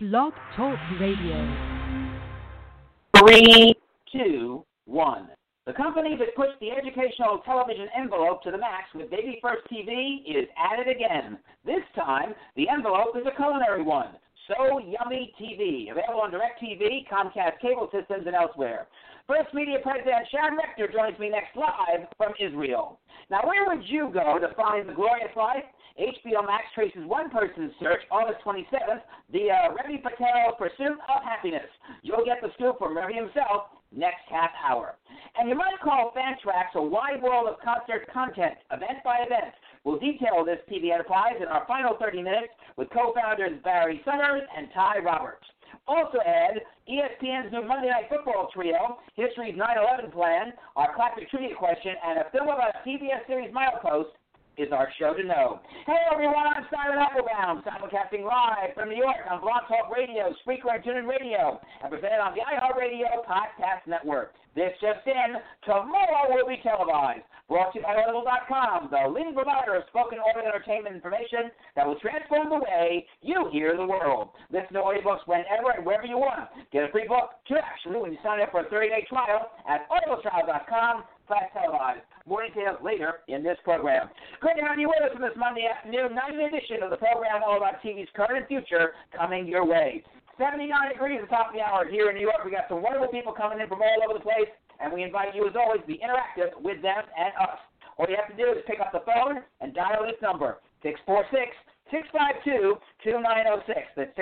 Blog Talk Radio. 3, 2, 1. The company that pushed the educational television envelope to the max with Baby First TV is at it again. This time, the envelope is a culinary one. So Yummy TV, available on DirecTV, Comcast cable systems, and elsewhere. First Media President Sharon Rector joins me next live from Israel. Now, where would you go to find The Glorious Life? HBO Max traces one person's search, August 27th, the Revi Patel Pursuit of Happiness. You'll get the scoop from Revi himself next half hour. And you might call Fantrax a wide world of concert content, event by event. We'll detail this TV enterprise in our final 30 minutes with co-founders Barry Summers and Ty Roberts. Also ahead, ESPN's new Monday Night Football trio, History's 9/11 plan, our classic trivia question, and a film about a CBS series milepost is our show to know. Hey everyone, I'm Simon Applebaum, simulcasting live from New York on Blog Talk Radio, Spreaker, and TuneIn Radio, and presented on the iHeartRadio Podcast Network. This just in, tomorrow will be televised. Brought to you by Audible.com, the leading provider of spoken word entertainment information that will transform the way you hear the world. Listen to audiobooks whenever and wherever you want. Get a free book to actually when you sign up for a 30-day trial at audibletrial.com/televised. More details later in this program. Great to have you with us on this Monday afternoon, 9th edition of the program all about TV's current and future coming your way. 79 degrees at the top of the hour here in New York. We got some wonderful people coming in from all over the place, and we invite you, as always, to be interactive with them and us. All you have to do is pick up the phone and dial this number, 646-652-2906. That's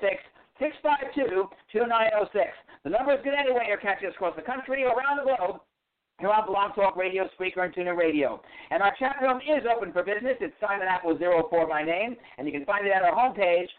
646-652-2906. The number is good anyway. You're catching us across the country or around the globe. Here on Blog Talk Radio, Spreaker, and TuneIn Radio. And our chat room is open for business. It's Simon Apple 04 by name, and you can find it at our homepage,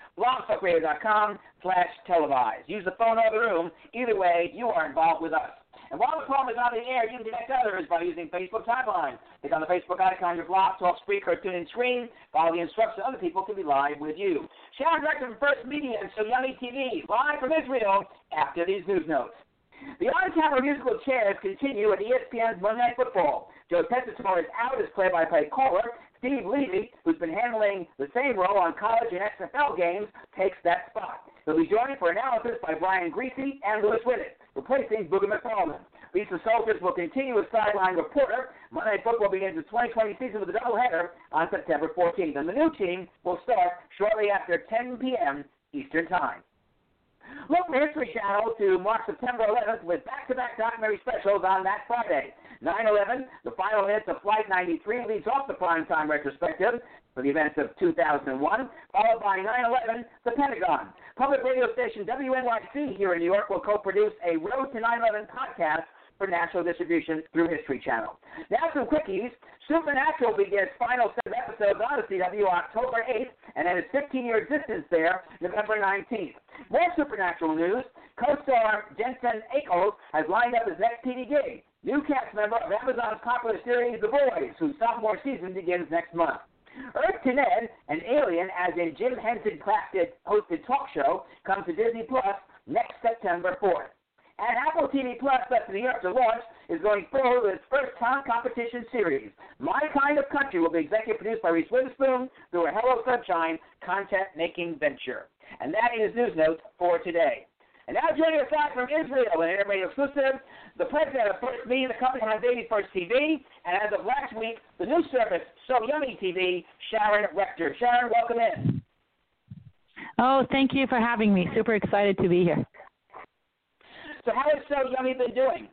blogtalkradio.com/televised. Use the phone or the room. Either way, you are involved with us. And while the program is on the air, you can connect others by using Facebook Timeline. Click on the Facebook icon on your Blog Talk, Spreaker, or TuneIn screen. Follow the instructions so other people can be live with you. Sharon Rector from First Media and So Yummy TV, live from Israel after these news notes. The on-camera musical chairs continue at ESPN's Monday Night Football. Joe Tessitore is out as play-by-play caller. Steve Levy, who's been handling the same role on college and XFL games, takes that spot. He'll be joined for analysis by Brian Greasy and Louis Whitted, replacing Booger McFarland. Lisa Soldiers will continue as sideline reporter. Monday Night Football begins the 2020 season with a doubleheader on September 14th, and the new team will start shortly after 10 p.m. Eastern Time. Look to History Channel to mark September 11th with back-to-back documentary specials on that Friday. 9/11, the final minutes of Flight 93 leads off the primetime retrospective for the events of 2001, followed by 9/11, the Pentagon. Public radio station WNYC here in New York will co-produce a Road to 9/11 podcast for national distribution through History Channel. Now some quickies. Supernatural begins final set of episodes on the CW October 8th and ends its 15-year existence there November 19th. More Supernatural news. Co-star Jensen Ackles has lined up his next TV gig. New cast member of Amazon's popular series The Boys, whose sophomore season begins next month. Earth to Ned, an alien as in Jim Henson hosted talk show, comes to Disney Plus next September 4th. And Apple TV Plus, less than a year after launch, is going forward with its first talent competition series. My Kind of Country will be executive produced by Reese Witherspoon through a Hello Sunshine content-making venture. And that is news notes for today. And now joining us live from Israel, an Interradio exclusive, the president of First Media, the company behind Baby First TV, and as of last week, the new service, So Yummy TV, Sharon Rector. Sharon, welcome in. Oh, thank you for having me. Super excited to be here. So how has So Yummy been doing?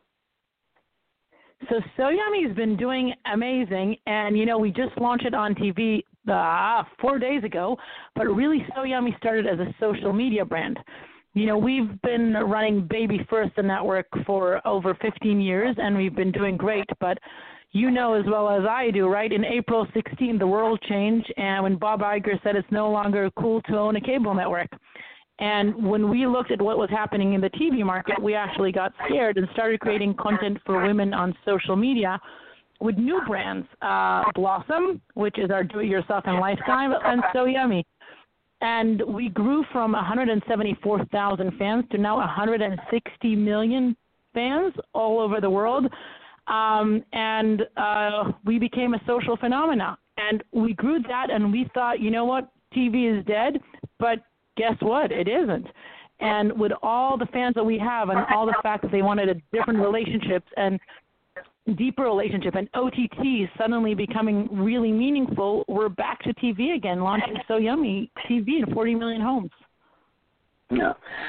So Yummy's been doing amazing, and, we just launched it on TV 4 days ago, but really So Yummy started as a social media brand. We've been running Baby First, the network, for over 15 years, and we've been doing great, but as well as I do, right? In April 16, the world changed, and when Bob Iger said it's no longer cool to own a cable network. And when we looked at what was happening in the TV market, we actually got scared and started creating content for women on social media with new brands, Blossom, which is our do-it-yourself and lifestyle, and So Yummy. And we grew from 174,000 fans to now 160 million fans all over the world. We became a social phenomenon. And we grew that, and we thought, TV is dead, but guess what? It isn't. And with all the fans that we have and all the fact that they wanted a different relationships and deeper relationship and OTT suddenly becoming really meaningful, we're back to TV again, launching So Yummy TV in 40 million homes. Yeah.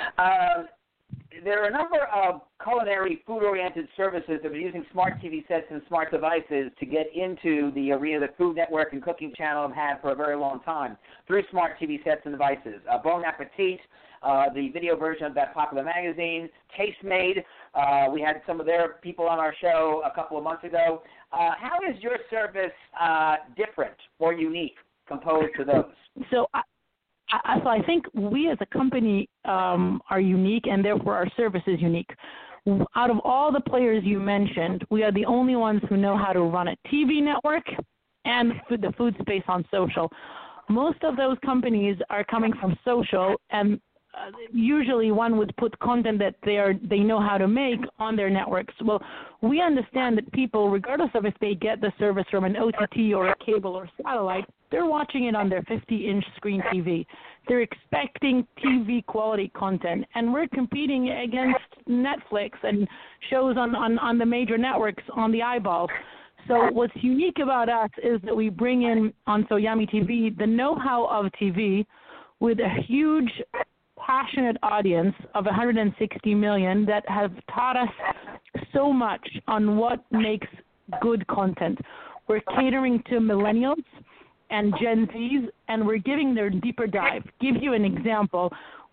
There are a number of culinary, food-oriented services that are using smart TV sets and smart devices to get into the arena that Food Network and Cooking Channel have had for a very long time through smart TV sets and devices. Bon Appetit, the video version of that popular magazine, Tastemade. We had some of their people on our show a couple of months ago. How is your service different or unique composed to those? So I think we as a company are unique, and therefore our service is unique. Out of all the players you mentioned, we are the only ones who know how to run a TV network and the food space on social. Most of those companies are coming from social, and usually one would put content that they know how to make on their networks. Well, we understand that people, regardless of if they get the service from an OTT or a cable or satellite, they're watching it on their 50-inch screen TV. They're expecting TV quality content, and we're competing against Netflix and shows on the major networks on the eyeballs. So what's unique about us is that we bring in on So Yummy TV the know-how of TV with a huge passionate audience of 160 million that have taught us so much on what makes good content. We're catering to millennials and Gen Zs, and we're giving their deeper dive. Give you an example.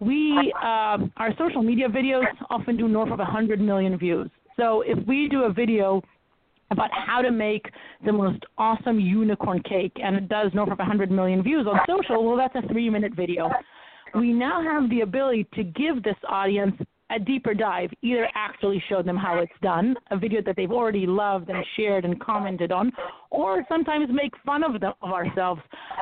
Our social media videos often do north of 100 million views. So if we do a video about how to make the most awesome unicorn cake, and it does north of 100 million views on social, well, that's a 3-minute video. We now have the ability to give this audience a deeper dive, either actually show them how it's done, a video that they've already loved and shared and commented on, or sometimes make fun of ourselves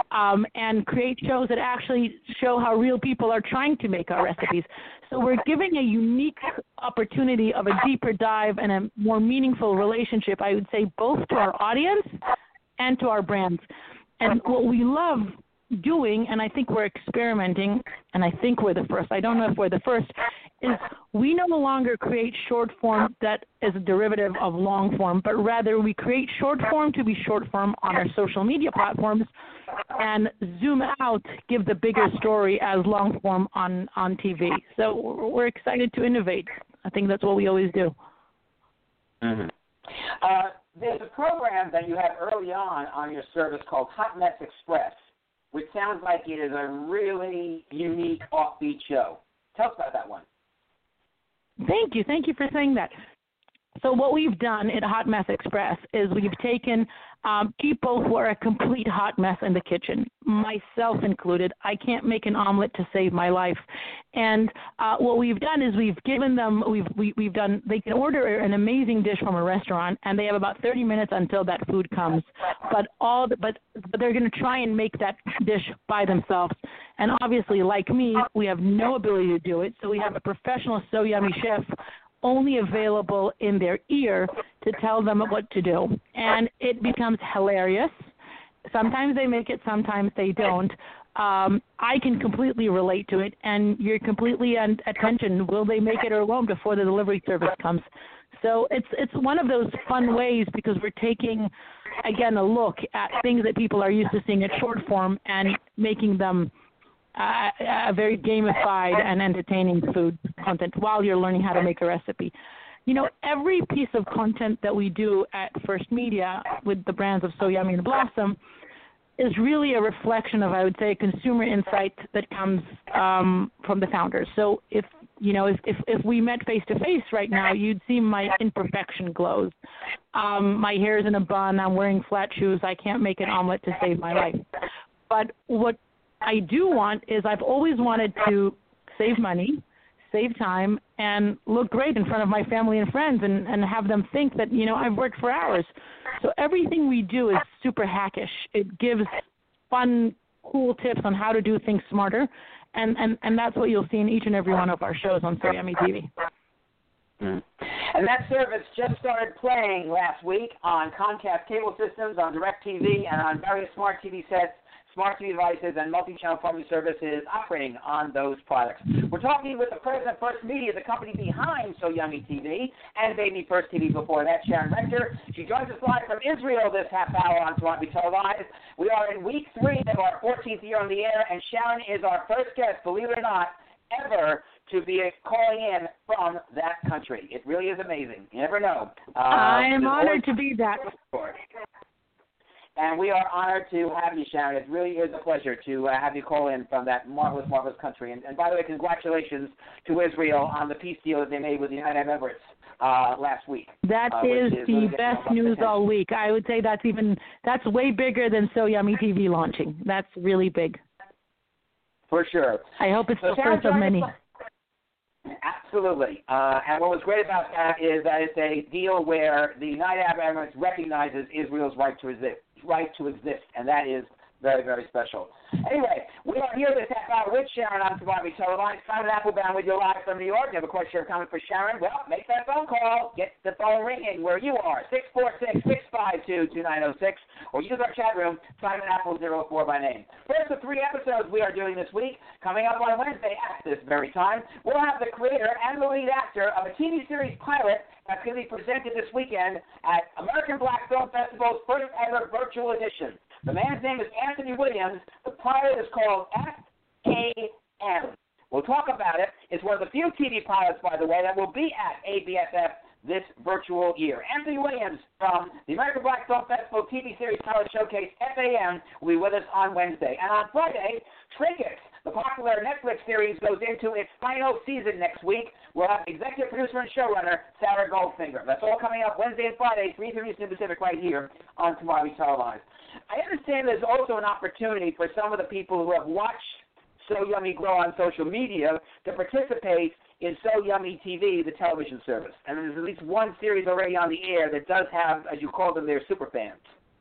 and create shows that actually show how real people are trying to make our recipes. So we're giving a unique opportunity of a deeper dive and a more meaningful relationship, I would say, both to our audience and to our brands. And what we love doing, and I think we're experimenting, and I think we're the first, I don't know if we're the first, is we no longer create short form that is a derivative of long form, but rather we create short form to be short form on our social media platforms and zoom out, give the bigger story as long form on TV. So we're excited to innovate. I think that's what we always do. Mm-hmm. There's a program that you had early on your service called Hot Mess Express, which sounds like it is a really unique, offbeat show. Tell us about that one. Thank you. Thank you for saying that. So what we've done at Hot Mess Express is we've taken people who are a complete hot mess in the kitchen, myself included. I can't make an omelet to save my life. And what we've done is we've given them, we've done, they can order an amazing dish from a restaurant, and they have about 30 minutes until that food comes. But they're going to try and make that dish by themselves. And obviously, like me, we have no ability to do it. So we have a professional So Yummy chef only available in their ear to tell them what to do. And it becomes hilarious. Sometimes they make it, sometimes they don't. I can completely relate to it, and you're completely at attention. Will they make it or won't before the delivery service comes? So it's one of those fun ways because we're taking, again, a look at things that people are used to seeing at short form and making them a very gamified and entertaining food content while you're learning how to make a recipe. You know, every piece of content that we do at First Media with the brands of So Yummy and Blossom is really a reflection of, I would say, a consumer insight that comes from the founders. So if we met face to face right now, you'd see my imperfection glows. My hair's in a bun. I'm wearing flat shoes. I can't make an omelet to save my life. But what I do want is I've always wanted to save money, save time, and look great in front of my family and friends and have them think that, I've worked for hours. So everything we do is super hackish. It gives fun, cool tips on how to do things smarter, and that's what you'll see in each and every one of our shows on So Yummy TV. Mm. And that service just started playing last week on Comcast cable systems, on DirecTV, and on various smart TV sets smart TV devices, and multi-channel phone services operating on those products. We're talking with the president of First Media, the company behind So Yummy TV, and Baby First TV before that, Sharon Rector. She joins us live from Israel this half hour on Tomorrow Be Televised. We are in week 3 of our 14th year on the air, and Sharon is our first guest, believe it or not, ever to be calling in from that country. It really is amazing. You never know. I am honored to be that. And we are honored to have you, Sharon. It really is a pleasure to have you call in from that marvelous, marvelous country. And by the way, congratulations to Israel on the peace deal that they made with the United Arab Emirates last week. That is the best news all week. I would say that's way bigger than So Yummy TV launching. That's really big. For sure. I hope it's the first of many. Absolutely. And what was great about that is that it's a deal where the United Arab Emirates recognizes Israel's right to exist, and that is very, very special. Anyway, we are here this half hour with Sharon on Tomorrow Be Televised. Simon Applebaum with you live from New York. You have a question or comment for Sharon? Well, make that phone call. Get the phone ringing where you are, 646-652-2906, or use our chat room, Simon Apple 04 by name. First of 3 episodes we are doing this week. Coming up on Wednesday at this very time, we'll have the creator and the lead actor of a TV series pilot that's going to be presented this weekend at American Black Film Festival's first ever virtual edition. The man's name is Anthony Williams. The pilot is called FAM. We'll talk about it. It's one of the few TV pilots, by the way, that will be at ABFF this virtual year. Anthony Williams from the American Black Film Festival TV series pilot showcase FAM will be with us on Wednesday. And on Friday, Trinkets, the popular Netflix series, goes into its final season next week. We'll have executive producer and showrunner Sarah Goldfinger. That's all coming up Wednesday and Friday, 3:30 Eastern Pacific, right here on Tomorrow Be Televised. I understand there's also an opportunity for some of the people who have watched So Yummy grow on social media to participate in So Yummy TV, the television service. And there's at least one series already on the air that does have, as you call them, their super fans.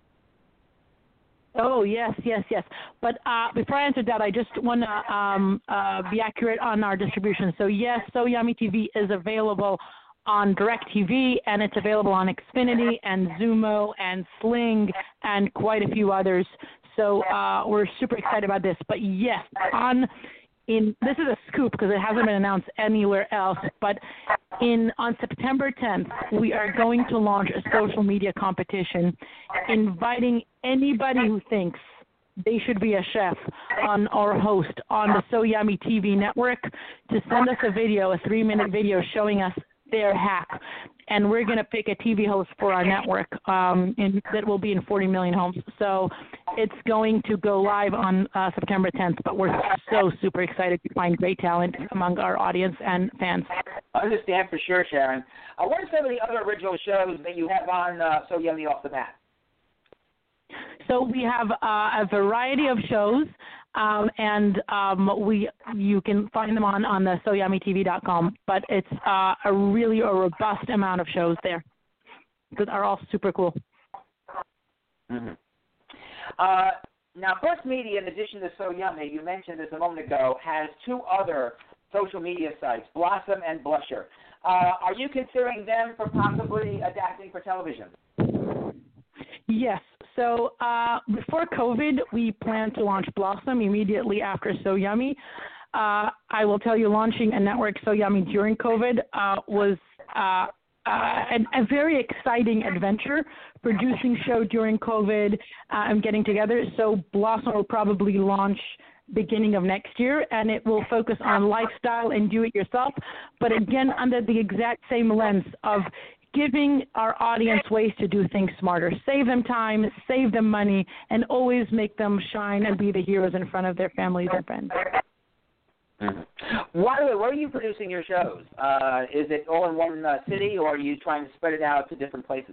Oh, yes. But before I answer that, I just want to be accurate on our distribution. So, yes, So Yummy TV is available on DirecTV, and it's available on Xfinity and Xumo and Sling and quite a few others. So we're super excited about this. But, yes, this is a scoop because it hasn't been announced anywhere else, but on September 10th, we are going to launch a social media competition inviting anybody who thinks they should be a chef or host on the So Yummy TV network to send us a 3-minute video showing us their hack. And we're going to pick a TV host for our network that will be in 40 million homes. So it's going to go live on September 10th, but we're so super excited to find great talent among our audience and fans. I understand for sure, Sharon. What are some of the other original shows that you have on So Yummy off the bat? So we have a variety of shows, and you can find them on the SoYummyTV.com. But it's a robust amount of shows there that are all super cool. Mm-hmm. Now, First Media, in addition to So Yummy, you mentioned this a moment ago, has 2 other social media sites, Blossom and Blusher. Are you considering them for possibly adapting for television? Yes. So before COVID, we planned to launch Blossom immediately after So Yummy. I will tell you, launching a network So Yummy during COVID was a very exciting adventure, producing show during COVID and getting together. So Blossom will probably launch beginning of next year, and it will focus on lifestyle and do-it-yourself, but again, under the exact same lens of giving our audience ways to do things smarter, save them time, save them money, and always make them shine and be the heroes in front of their families and friends. Mm-hmm. Where are you producing your shows? Is it all in one city, or are you trying to spread it out to different places?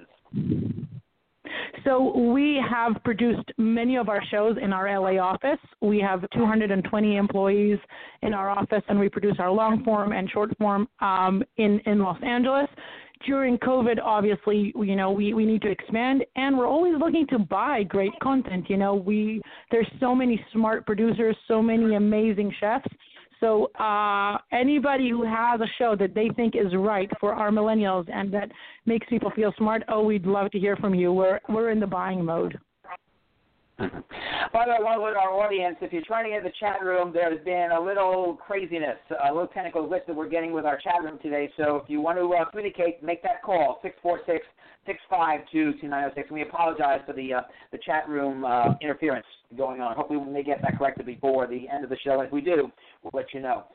So we have produced many of our shows in our LA office. We have 220 employees in our office, and we produce our long form and short form in Los Angeles. During COVID, obviously, we need to expand, and we're always looking to buy great content. There's so many smart producers, so many amazing chefs. So anybody who has a show that they think is right for our millennials and that makes people feel smart, we'd love to hear from you. We're in the buying mode. By the way, I want to let our audience, if you're trying to get in the chat room, there's been a little craziness, a little technical glitch that we're getting with our chat room today. So if you want to communicate, make that call, 646-652-2906. And we apologize for the chat room interference going on. Hopefully we may get that corrected before the end of the show. If we do, we'll let you know.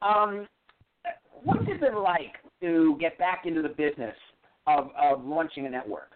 What has it been like to get back into the business of launching a network?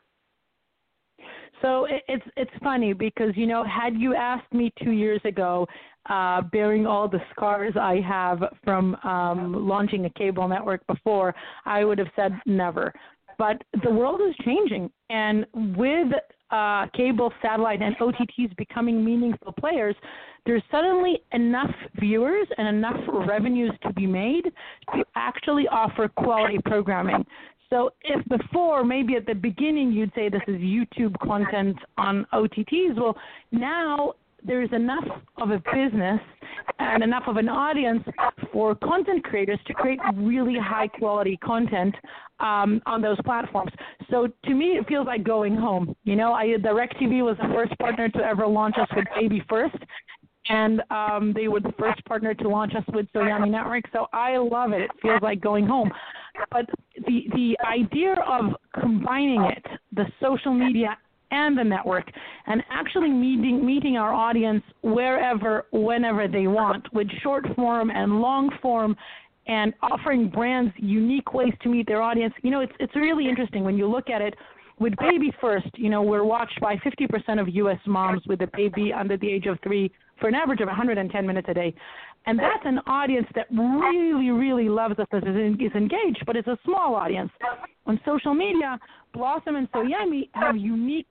So it's funny because, you know, had you asked me 2 years ago, bearing all the scars I have from launching a cable network before, I would have said never. But the world is changing, and with cable, satellite, and OTTs becoming meaningful players, there's suddenly enough viewers and enough revenues to be made to actually offer quality programming. So if before, maybe at the beginning, you'd say this is YouTube content on OTTs, well, now there's enough of a business and enough of an audience for content creators to create really high-quality content on those platforms. So to me, it feels like going home. You know, DirecTV was the first partner to ever launch us with Baby First, and they were the first partner to launch us with So Yummy Network. So I love it. It feels like going home. But the idea of combining it, the social media and the network, and actually meeting our audience wherever, whenever they want, with short form and long form, and offering brands unique ways to meet their audience. You know, it's really interesting when you look at it. With Baby First, you know, we're watched by 50% of U.S. moms with a baby under the age of 3 for an average of 110 minutes a day. And that's an audience that really, really loves us, is engaged, but it's a small audience. On social media, Blossom and So Yummy have unique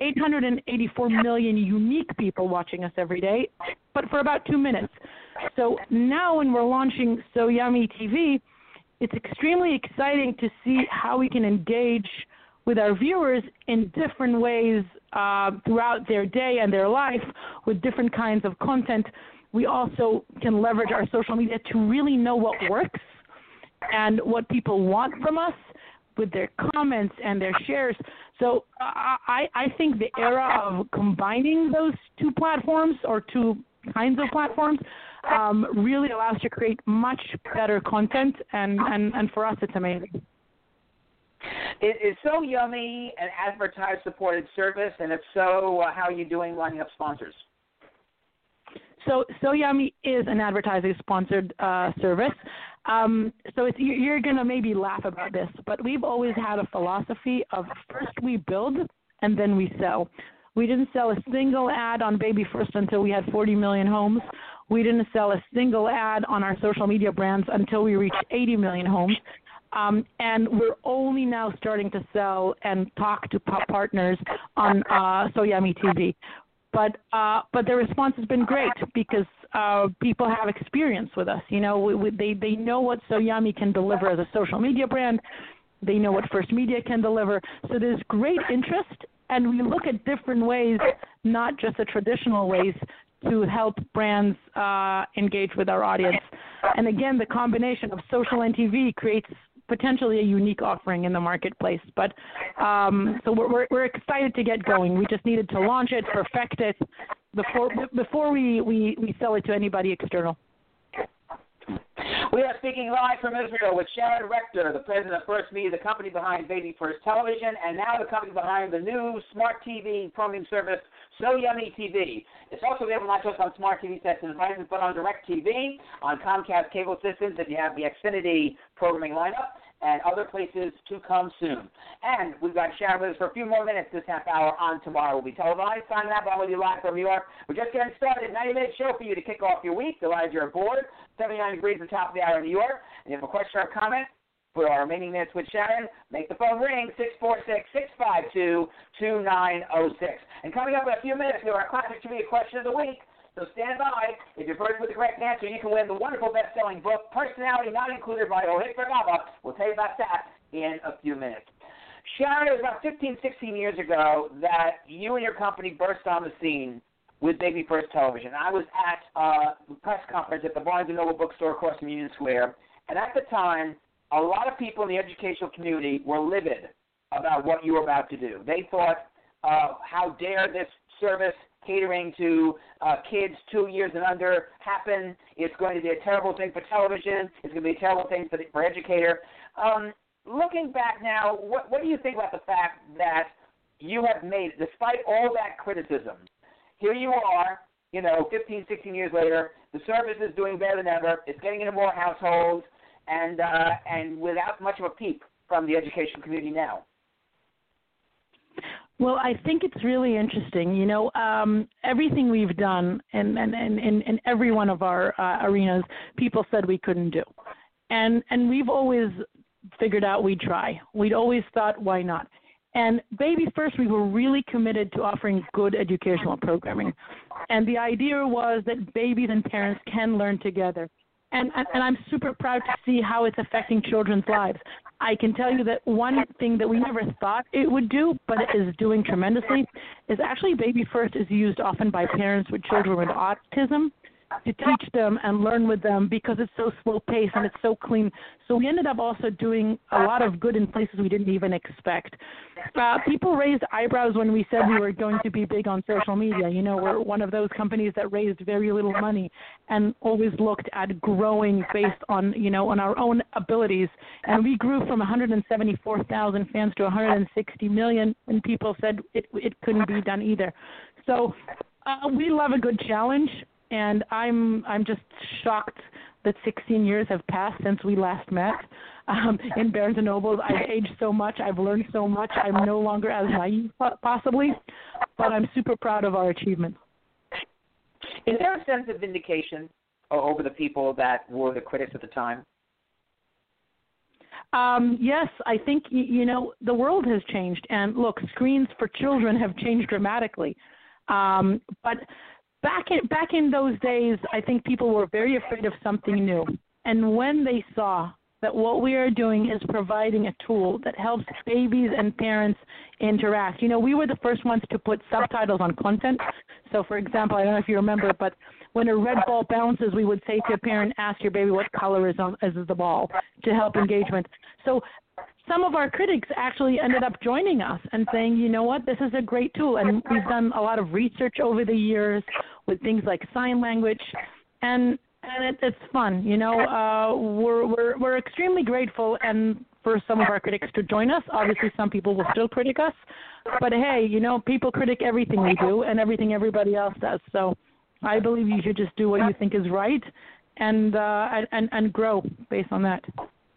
884 million unique people watching us every day, but for about 2 minutes. So now when we're launching So Yummy TV, it's extremely exciting to see how we can engage with our viewers in different ways throughout their day and their life with different kinds of content. We also can leverage our social media to really know what works and what people want from us with their comments and their shares. So I think the era of combining those two platforms or two kinds of platforms really allows to create much better content, and for us it's amazing. Is So Yummy an advertiser-supported service? And if so, how are you doing lining up sponsors? So Yummy is an advertising-sponsored service. So you're going to maybe laugh about this, but we've always had a philosophy of first we build and then we sell. We didn't sell a single ad on Baby First until we had 40 million homes. We didn't sell a single ad on our social media brands until we reached 80 million homes. And we're only now starting to sell and talk to partners on So Yummy TV. But the response has been great because people have experience with us. You know, they know what So Yummy can deliver as a social media brand. They know what First Media can deliver. So there's great interest, and we look at different ways, not just the traditional ways, to help brands engage with our audience. And again, the combination of social and TV creates potentially a unique offering in the marketplace. But so we're excited to get going. We just needed to launch it, perfect it before we sell it to anybody external. We are speaking live from Israel with Sharon Rector, the president of First Media, the company behind Baby First Television, and now the company behind the new smart TV programming service, So Yummy TV. It's also available not just on smart TV sets and devices, but on DirecTV, on Comcast cable systems if you have the Xfinity programming lineup, and other places to come soon. And we've got Sharon with us for a few more minutes this half hour on Tomorrow Will Be Televised. Signing up on with you live from New York. We're just getting started. 90-minute show for you to kick off your week. Delighted you're aboard. 79 degrees at the top of the hour in New York. And if you have a question or comment for our remaining minutes with Sharon, make the phone ring, 646-652-2906. And coming up in a few minutes, we have our classic trivia question of the week. So stand by. If you're voted with the correct answer, you can win the wonderful best-selling book, Personality Not Included by Ohit Bergava. We'll tell you about that in a few minutes. Sharon, it was about 15, 16 years ago that you and your company burst on the scene with Baby First Television. I was at a press conference at the Barnes & Noble bookstore across from Union Square, and at the time, a lot of people in the educational community were livid about what you were about to do. They thought, how dare this service catering to kids 2 years and under happen. It's going to be a terrible thing for television. It's going to be a terrible thing for educator. Looking back now, what do you think about the fact that you have made, despite all that criticism, here you are, 15, 16 years later, the service is doing better than ever. It's getting into more households, and without much of a peep from the education community now. Well, I think it's really interesting. Everything we've done in every one of our arenas, people said we couldn't do. And we've always figured out we'd try. We'd always thought, why not? And Baby First, we were really committed to offering good educational programming. And the idea was that babies and parents can learn together. And I'm super proud to see how it's affecting children's lives. I can tell you that one thing that we never thought it would do, but it is doing tremendously, is actually Baby First is used often by parents with children with autism to teach them and learn with them because it's so slow-paced and it's so clean. So we ended up also doing a lot of good in places we didn't even expect. People raised eyebrows when we said we were going to be big on social media. We're one of those companies that raised very little money and always looked at growing based on, on our own abilities. And we grew from 174,000 fans to 160 million, and people said it couldn't be done either. So we love a good challenge. And I'm just shocked that 16 years have passed since we last met in Barnes & Noble. I've aged so much. I've learned so much. I'm no longer as naive, possibly, but I'm super proud of our achievements. Is there a sense of vindication over the people that were the critics at the time? Yes, I think, the world has changed. And, look, screens for children have changed dramatically. But Back in those days, I think people were very afraid of something new. And when they saw that what we are doing is providing a tool that helps babies and parents interact. We were the first ones to put subtitles on content. So, for example, I don't know if you remember, but when a red ball bounces, we would say to a parent, ask your baby what color is the ball to help engagement. So some of our critics actually ended up joining us and saying, you know what, this is a great tool. And we've done a lot of research over the years with things like sign language, and it's fun. We're extremely grateful and for some of our critics to join us. Obviously, some people will still critic us, but hey, people critic everything we do and everything everybody else does. So I believe you should just do what you think is right and grow based on that.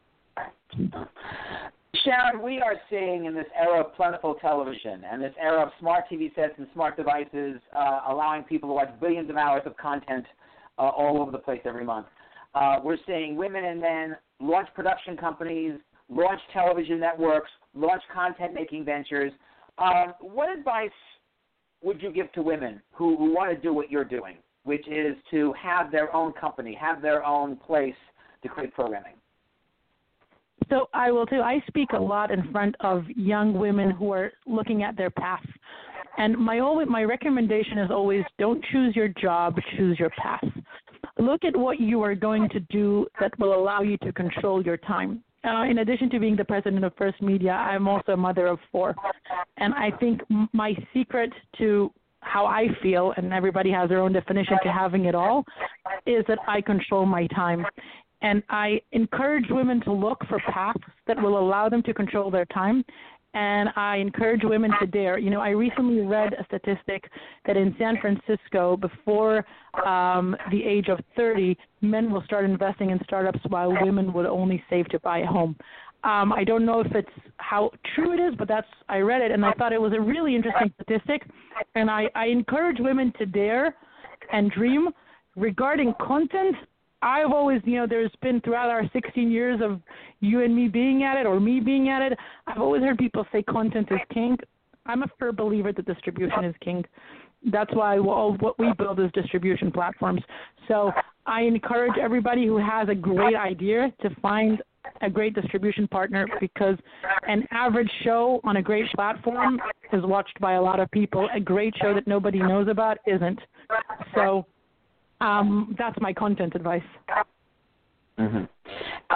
Sharon, we are seeing in this era of plentiful television and this era of smart TV sets and smart devices allowing people to watch billions of hours of content all over the place every month. We're seeing women and men launch production companies, launch television networks, launch content-making ventures. What advice would you give to women who want to do what you're doing, which is to have their own company, have their own place to create programming? So I will too. I speak a lot in front of young women who are looking at their path. And my recommendation is always don't choose your job, choose your path. Look at what you are going to do that will allow you to control your time. In addition to being the president of First Media, I'm also a mother of 4. And I think my secret to how I feel, and everybody has their own definition to having it all, is that I control my time. And I encourage women to look for paths that will allow them to control their time. And I encourage women to dare. I recently read a statistic that in San Francisco, before the age of 30, men will start investing in startups while women would only save to buy a home. I don't know if it's how true it is, but I read it, and I thought it was a really interesting statistic. And I encourage women to dare and dream. Regarding content, I've always, there's been throughout our 16 years of you and me being at it or me being at it, I've always heard people say content is king. I'm a firm believer that distribution is king. That's why what we build is distribution platforms. So I encourage everybody who has a great idea to find a great distribution partner, because an average show on a great platform is watched by a lot of people. A great show that nobody knows about isn't. So that's my content advice. Mm-hmm.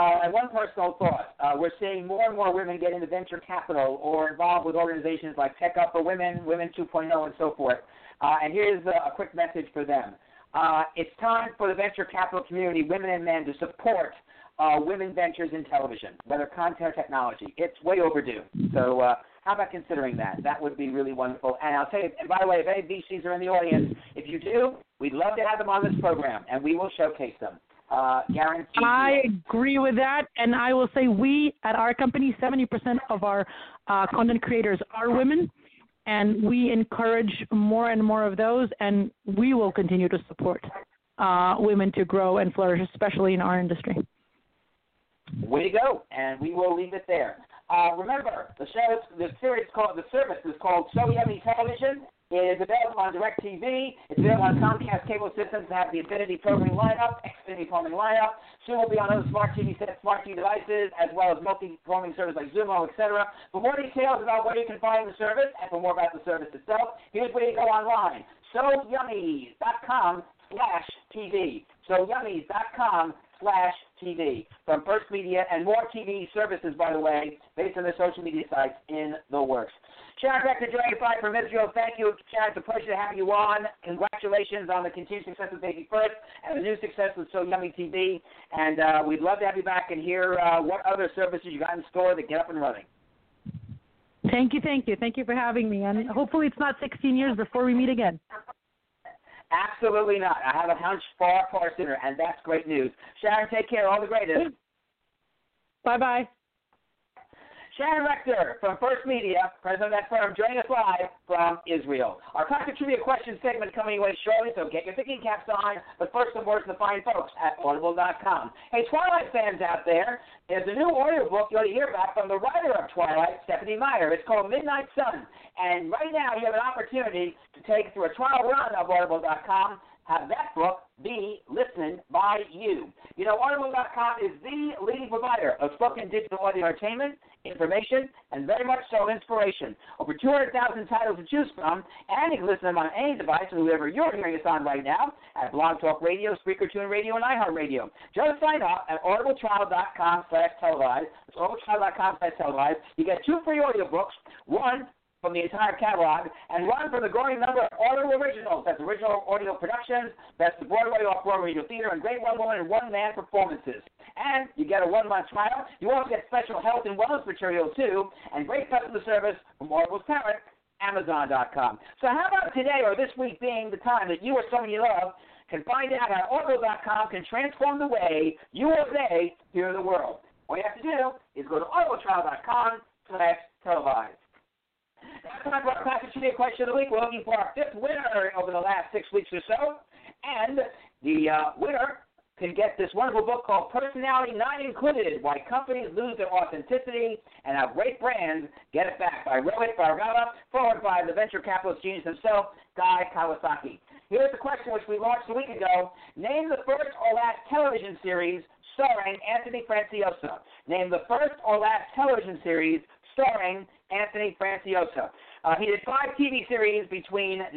And one personal thought, we're seeing more and more women get into venture capital or involved with organizations like Tech Up for Women, Women 2.0, and so forth. And here's a quick message for them. It's time for the venture capital community, women and men, to support women ventures in television, whether content or technology. It's way overdue. So how about considering that? That would be really wonderful. And I'll tell you, and by the way, if any VCs are in the audience, if you do, we'd love to have them on this program, and we will showcase them. Guaranteed. I agree with that, and I will say we, at our company, 70% of our content creators are women, and we encourage more and more of those, and we will continue to support women to grow and flourish, especially in our industry. Way to go, and we will leave it there. Remember, the service is called So Yummy Television. It is available on DirecTV. It's available on Comcast cable systems that have the Infinity programming lineup, Xfinity programming lineup. Soon will be on other smart TV sets, smart TV devices, as well as multi-programming services like Xumo, etc. For more details about where you can find the service and for more about the service itself, here's where you go online. SoYummies.com/TV. SoYummies.com/TV from First Media and more TV services, by the way, based on their social media sites in the works. Sharon Rector joining us live from Israel. Thank you, Sharon. It's a pleasure to have you on. Congratulations on the continued success with Baby First and the new success with So Yummy TV. And we'd love to have you back and hear what other services you got in store that get up and running. Thank you. Thank you for having me. And hopefully it's not 16 years before we meet again. Absolutely not. I have a hunch far sooner, and that's great news. Sharon, take care. All the greatest. Bye-bye. Sharon Rector from First Media, president of that firm, joining us live from Israel. Our Content Trivia question segment coming away shortly, so get your thinking caps on. But first, the words of the fine folks at Audible.com. Hey, Twilight fans out there, there's a new audiobook you ought to hear about from the writer of Twilight, Stephenie Meyer. It's called Midnight Sun. And right now, you have an opportunity to take through a trial run of Audible.com. Have that book be listened by you. You know, Audible.com is the leading provider of spoken digital audio entertainment, information, and very much so inspiration. Over 200,000 titles to choose from, and you can listen to them on any device, whoever you're hearing us on right now, at Blog Talk Radio, Spreaker, TuneIn Radio, and iHeartRadio. Just sign up at audibletrial.com/televised. It's audibletrial.com/televised. You get 2 free audiobooks, one from the entire catalog, and one from the growing number of audio originals. That's original audio productions, that's the Broadway, off-Broadway, radio theater, and great one-woman and one-man performances. And you get a 1-month trial. You also get special health and wellness material, too, and great customer service from Audible's parent, Amazon.com. So how about today or this week being the time that you or someone you love can find out how Audible.com can transform the way you or they hear the world? All you have to do is go to audibletrial.com/televised. That's time for our Content Trivia question of the week. We're looking for our 5th winner over the last 6 weeks or so. And the winner can get this wonderful book called Personality Not Included, Why Companies Lose Their Authenticity and How Great Brands Get It Back, by Rohit Bhargava, forward by the venture capitalist genius himself, Guy Kawasaki. Here's the question which we launched a week ago. Name the first or last television series starring Anthony Franciosa. Name the first or last television series starring Anthony Franciosa. He did 5 TV series between the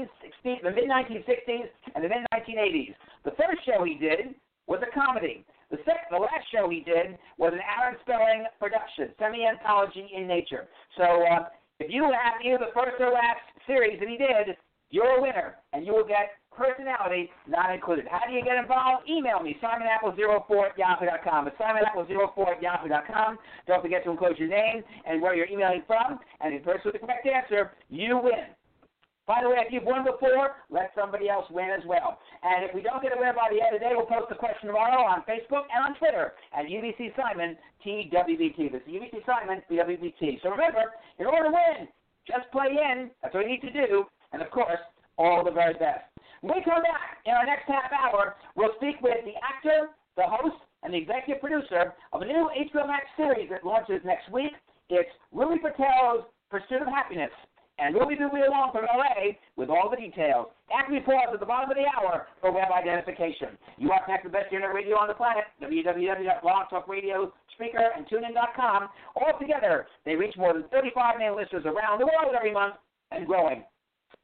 mid-1960s and the mid-1980s. The first show he did was a comedy. The last show he did was an Aaron Spelling production, semi-anthology in nature. So if you have either the first or last series that he did, you're a winner, and you will get Personality Not Included. How do you get involved? Email me, simonapple04@yahoo.com. It's simonapple04@yahoo.com. Don't forget to enclose your name and where you're emailing from, and the person with the correct answer, you win. By the way, if you've won before, let somebody else win as well. And if we don't get a winner by the end of the day, we'll post the question tomorrow on Facebook and on Twitter at UBC Simon TWBT. This is UBC Simon TWBT. So remember, in order to win, just play in. That's what you need to do. And, of course, all the very best. When we come back in our next half hour, we'll speak with the actor, the host, and the executive producer of a new HBO Max series that launches next week. It's Ruby Patel's Pursuit of Happiness. And Ruby will be along from L.A. with all the details. After we pause at the bottom of the hour for web identification. You are connected to the best internet radio on the planet, www.blogtalkradio, Spreaker, and TuneIn.com. All together, they reach more than 35 million listeners around the world every month and growing.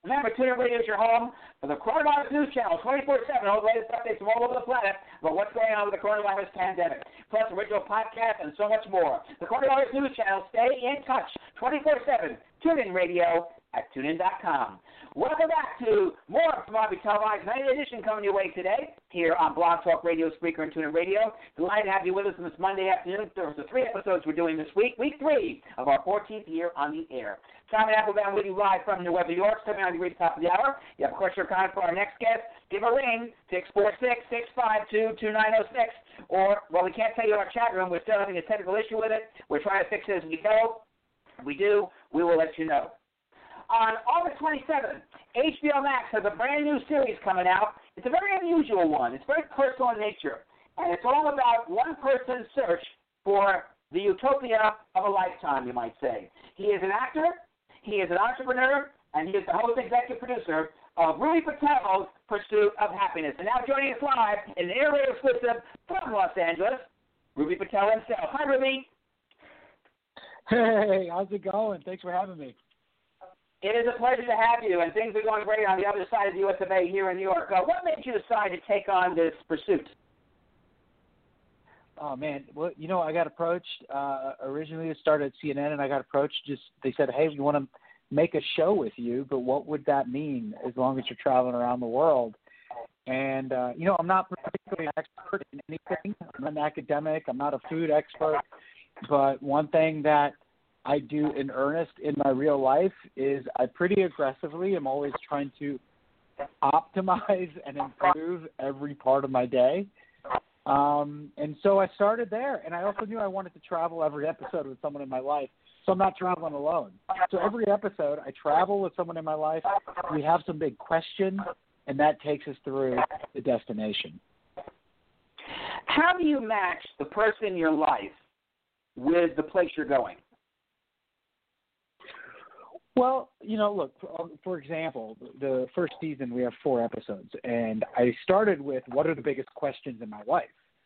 Remember, TuneIn Radio is your home for the Coronavirus News Channel, 24/7, all the latest updates from all over the planet about what's going on with the coronavirus pandemic, plus original podcasts and so much more. The Coronavirus News Channel, stay in touch, 24/7, TuneIn Radio at TuneIn.com. Welcome back to more from RB Televised Night Edition coming your way today here on Blog Talk Radio, Spreaker, and TuneIn Radio. Delighted to have you with us on this Monday afternoon. There's the 3 episodes we're doing this week, week 3 of our 14th year on the air. Simon Applebaum with you live from New New York, 7 degrees top of the hour. You have a question or comment for our next guest, give a ring, 646-652-2906. Or, well, we can't tell you our chat room. We're still having a technical issue with it. We're trying to fix it as we go. If we do, we will let you know. On August 27th, HBO Max has a brand new series coming out. It's a very unusual one. It's very personal in nature. And it's all about one person's search for the utopia of a lifetime, you might say. He is an actor, he is an entrepreneur, and he is the host executive producer of Ruby Patel's Pursuit of Happiness. And now joining us live in an air exclusive from Los Angeles, Ruby Patel himself. Hi, Ruby. Hey, how's it going? Thanks for having me. It is a pleasure to have you, and things are going great on the other side of the US of A here in New York. What made you decide to take on this pursuit? Oh, man. Well, you know, I got approached. Originally, it started at CNN, and I got approached. They said, hey, we want to make a show with you, but what would that mean as long as you're traveling around the world? And, you know, I'm not particularly an expert in anything. I'm an academic. I'm not a food expert. But one thing that I do in earnest in my real life is I pretty aggressively am always trying to optimize and improve every part of my day. And so I started there, and I also knew I wanted to travel every episode with someone in my life, so I'm not traveling alone. So every episode I travel with someone in my life, we have some big questions, and that takes us through the destination. How do you match the person in your life with the place you're going? Well, you know, look, for example, the first season we have 4 episodes, and I started with what are the biggest questions in my life?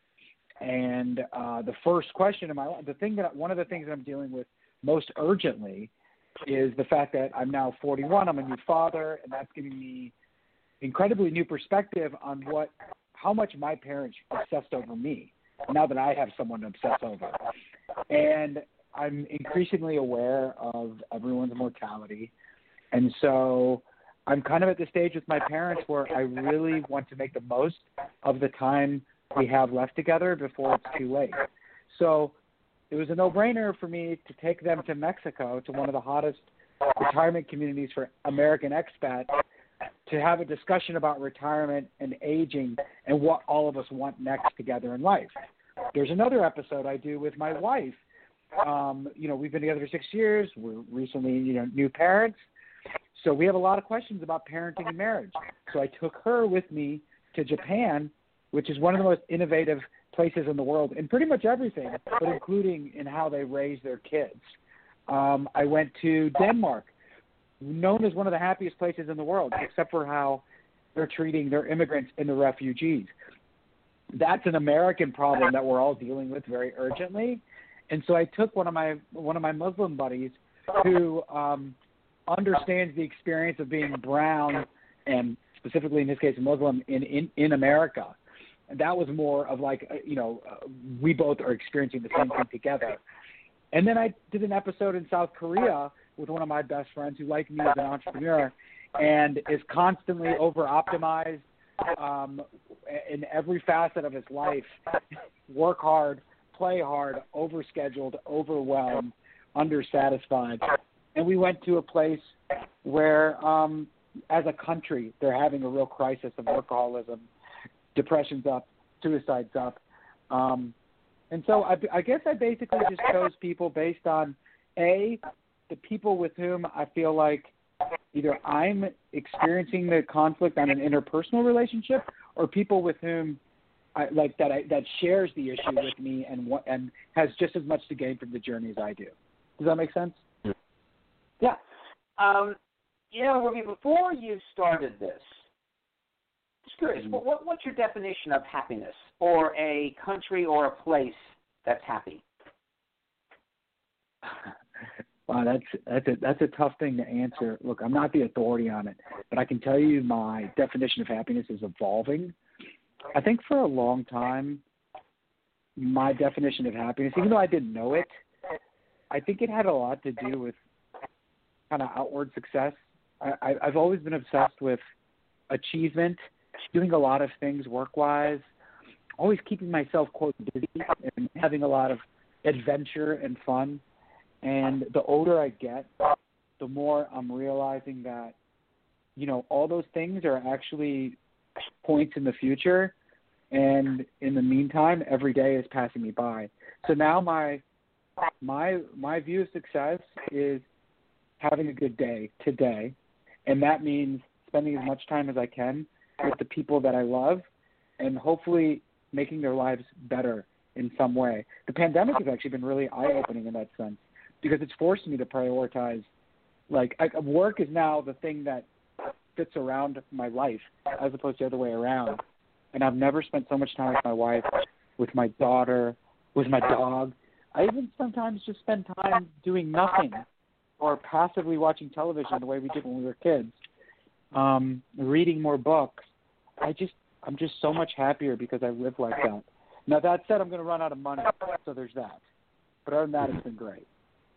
And the first question in my life, one of the things that I'm dealing with most urgently is the fact that I'm now 41, I'm a new father, and that's giving me incredibly new perspective on how much my parents obsessed over me now that I have someone to obsess over. And I'm increasingly aware of everyone's mortality. And so I'm kind of at the stage with my parents where I really want to make the most of the time we have left together before it's too late. So it was a no-brainer for me to take them to Mexico, to one of the hottest retirement communities for American expats, to have a discussion about retirement and aging and what all of us want next together in life. There's another episode I do with my wife. You know, we've been together for 6 years. We're recently, new parents. So we have a lot of questions about parenting and marriage. So I took her with me to Japan, which is one of the most innovative places in the world in pretty much everything, but including in how they raise their kids. I went to Denmark, known as one of the happiest places in the world, except for how they're treating their immigrants and the refugees. That's an American problem that we're all dealing with very urgently. And so I took one of my Muslim buddies who understands the experience of being brown and specifically in this case Muslim in America. And that was more of like, we both are experiencing the same thing together. And then I did an episode in South Korea with one of my best friends who, like me, is an entrepreneur and is constantly over-optimized in every facet of his life, work hard, play hard, overscheduled, overwhelmed, undersatisfied. And we went to a place where, as a country, they're having a real crisis of workaholism, depression's up, suicide's up. And so I guess I basically just chose people based on, A, the people with whom I feel like either I'm experiencing the conflict on an interpersonal relationship or people with whom that shares the issue with me and has just as much to gain from the journey as I do. Does that make sense? Yeah. Ruby, before you started this, just curious, what's your definition of happiness or a country or a place that's happy? Wow, that's a tough thing to answer. Look, I'm not the authority on it, but I can tell you my definition of happiness is evolving. I think for a long time, my definition of happiness, even though I didn't know it, I think it had a lot to do with kind of outward success. I've always been obsessed with achievement, doing a lot of things work-wise, always keeping myself, quote, busy and having a lot of adventure and fun. And the older I get, the more I'm realizing that, you know, all those things are actually points in the future. And in the meantime, every day is passing me by. So now my view of success is having a good day today. And that means spending as much time as I can with the people that I love and hopefully making their lives better in some way. The pandemic has actually been really eye-opening in that sense because it's forced me to prioritize. Work is now the thing that fits around my life as opposed to the other way around. And I've never spent so much time with my wife, with my daughter, with my dog. I even sometimes just spend time doing nothing or passively watching television the way we did when we were kids, reading more books. I'm just so much happier because I live like that. Now, that said, I'm going to run out of money, so there's that. But other than that, it's been great.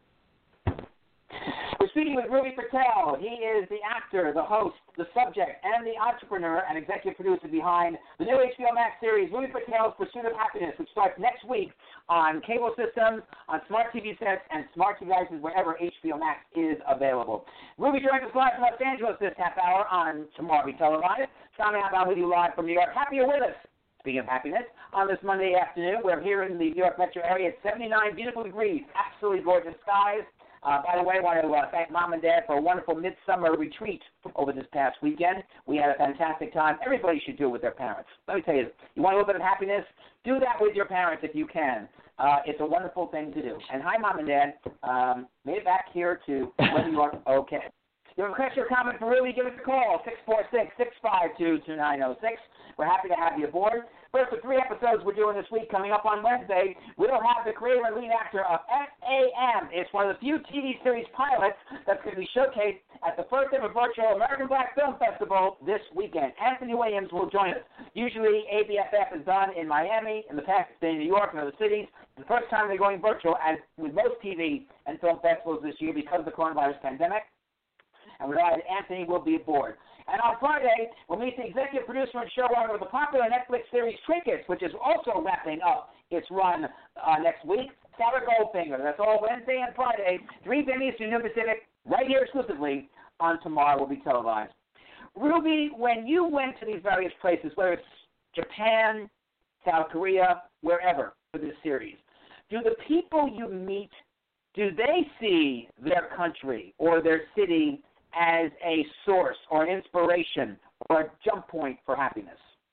We're speaking with Ruby Patel. He is the actor, the host, the subject, and the entrepreneur and executive producer behind the new HBO Max series, Ruby Patel's Pursuit of Happiness, which starts next week on cable systems, on smart TV sets, and smart devices wherever HBO Max is available. Ruby joins us live from Los Angeles this half hour on Tomorrow We Televised. Simon Alban with you live from New York. Happy you're with us. Speaking of happiness, on this Monday afternoon, we're here in the New York metro area at 79 beautiful degrees, absolutely gorgeous skies. By the way, I want to thank Mom and Dad for a wonderful midsummer retreat over this past weekend. We had a fantastic time. Everybody should do it with their parents. Let me tell you, you want a little bit of happiness? Do that with your parents if you can. It's a wonderful thing to do. And hi, Mom and Dad. Made it back here to whether you are okay. You have a question or comment for Ruby, give us a call, 646-652-2906. We're happy to have you aboard. First of 3 episodes we're doing this week coming up on Wednesday, we'll have the creator and lead actor of SAM. It's one of the few TV series pilots that's going to be showcased at the first ever virtual American Black Film Festival this weekend. Anthony Williams will join us. Usually ABFF is done in Miami. In the past it's been in New York and other cities. The first time they're going virtual, as with most TV and film festivals this year because of the coronavirus pandemic. And we're glad that Anthony will be aboard. And on Friday, we'll meet the executive producer and showrunner of the popular Netflix series Trinkets, which is also wrapping up its run next week, Sarah Goldfinger. That's all Wednesday and Friday, 3 p.m. Eastern, Noon Pacific, right here exclusively on Tomorrow Will Be Televised. Ruby, when you went to these various places, whether it's Japan, South Korea, wherever for this series, do the people you meet, do they see their country or their city as a source or an inspiration or a jump point for happiness?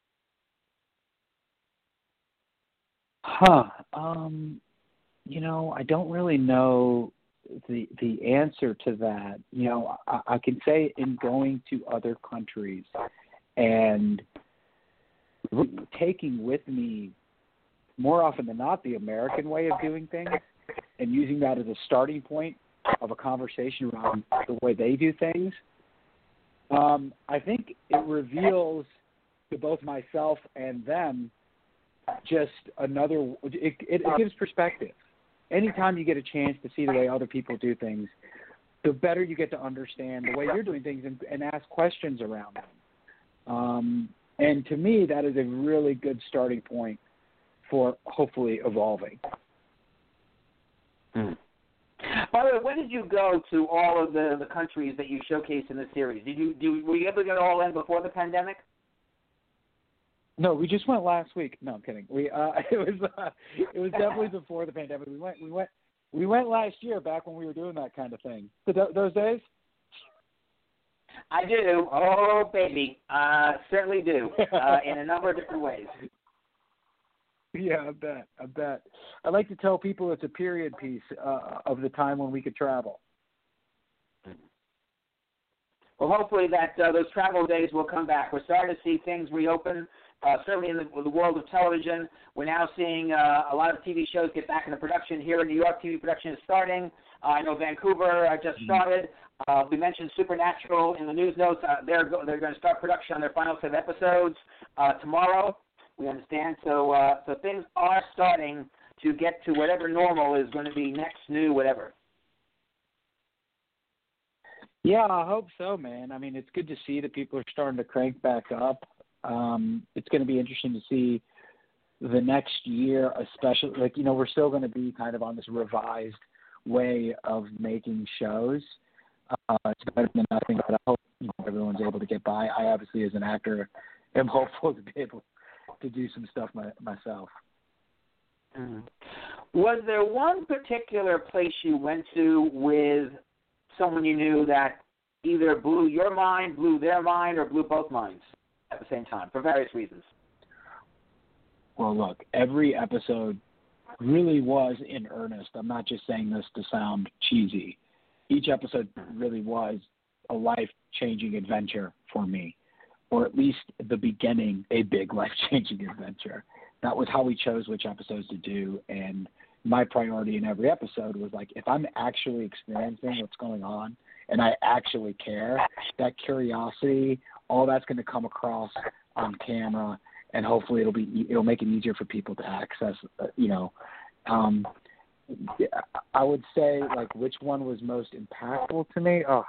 I don't really know the answer to that. I can say in going to other countries and taking with me more often than not the American way of doing things and using that as a starting point of a conversation around the way they do things, I think it reveals to both myself and them just it gives perspective. Anytime you get a chance to see the way other people do things, the better you get to understand the way you're doing things and ask questions around them. And to me, that is a really good starting point for hopefully evolving. By the way, when did you go to all of the countries that you showcased in the series? Were you able to get all in before the pandemic? No, we just went last week. No, I'm kidding. It was definitely before the pandemic. We went last year, back when we were doing that kind of thing. Those days? I do. Oh, baby. Certainly do. In a number of different ways. Yeah, I bet. I like to tell people it's a period piece of the time when we could travel. Well, hopefully that those travel days will come back. We're starting to see things reopen. certainly in the world of television. We're now seeing a lot of TV shows get back into production. Here in New York, TV production is starting. I know Vancouver just started. We mentioned Supernatural in the news notes. They're going to start production on their final set of episodes tomorrow. We understand. So things are starting to get to whatever normal is going to be next, new, whatever. Yeah, I hope so, man. I mean, it's good to see that people are starting to crank back up. It's going to be interesting to see the next year, especially, like, you know, we're still going to be kind of on this revised way of making shows. It's better than nothing, but I hope, you know, everyone's able to get by. I obviously, as an actor, am hopeful to be able to do some stuff myself. Mm-hmm. Was there one particular place you went to with someone you knew that either blew your mind, blew their mind, or blew both minds at the same time for various reasons? Well, look, every episode really was in earnest. I'm not just saying this to sound cheesy. Each episode really was a life-changing adventure for me, or at least at the beginning, a big life-changing adventure. That was how we chose which episodes to do, and my priority in every episode was like, if I'm actually experiencing what's going on and I actually care, that curiosity, all that's going to come across on camera, and hopefully it'll make it easier for people to access. I would say, like, which one was most impactful to me? Oh,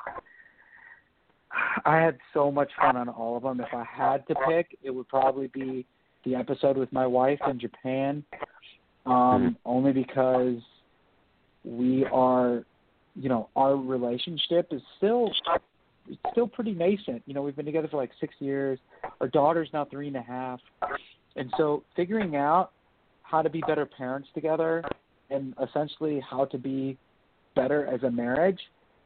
I had so much fun on all of them. If I had to pick, it would probably be the episode with my wife in Japan. Only because we are, you know, our relationship is still pretty nascent. You know, we've been together for like 6 years. Our daughter's now 3.5. And so figuring out how to be better parents together and essentially how to be better as a marriage,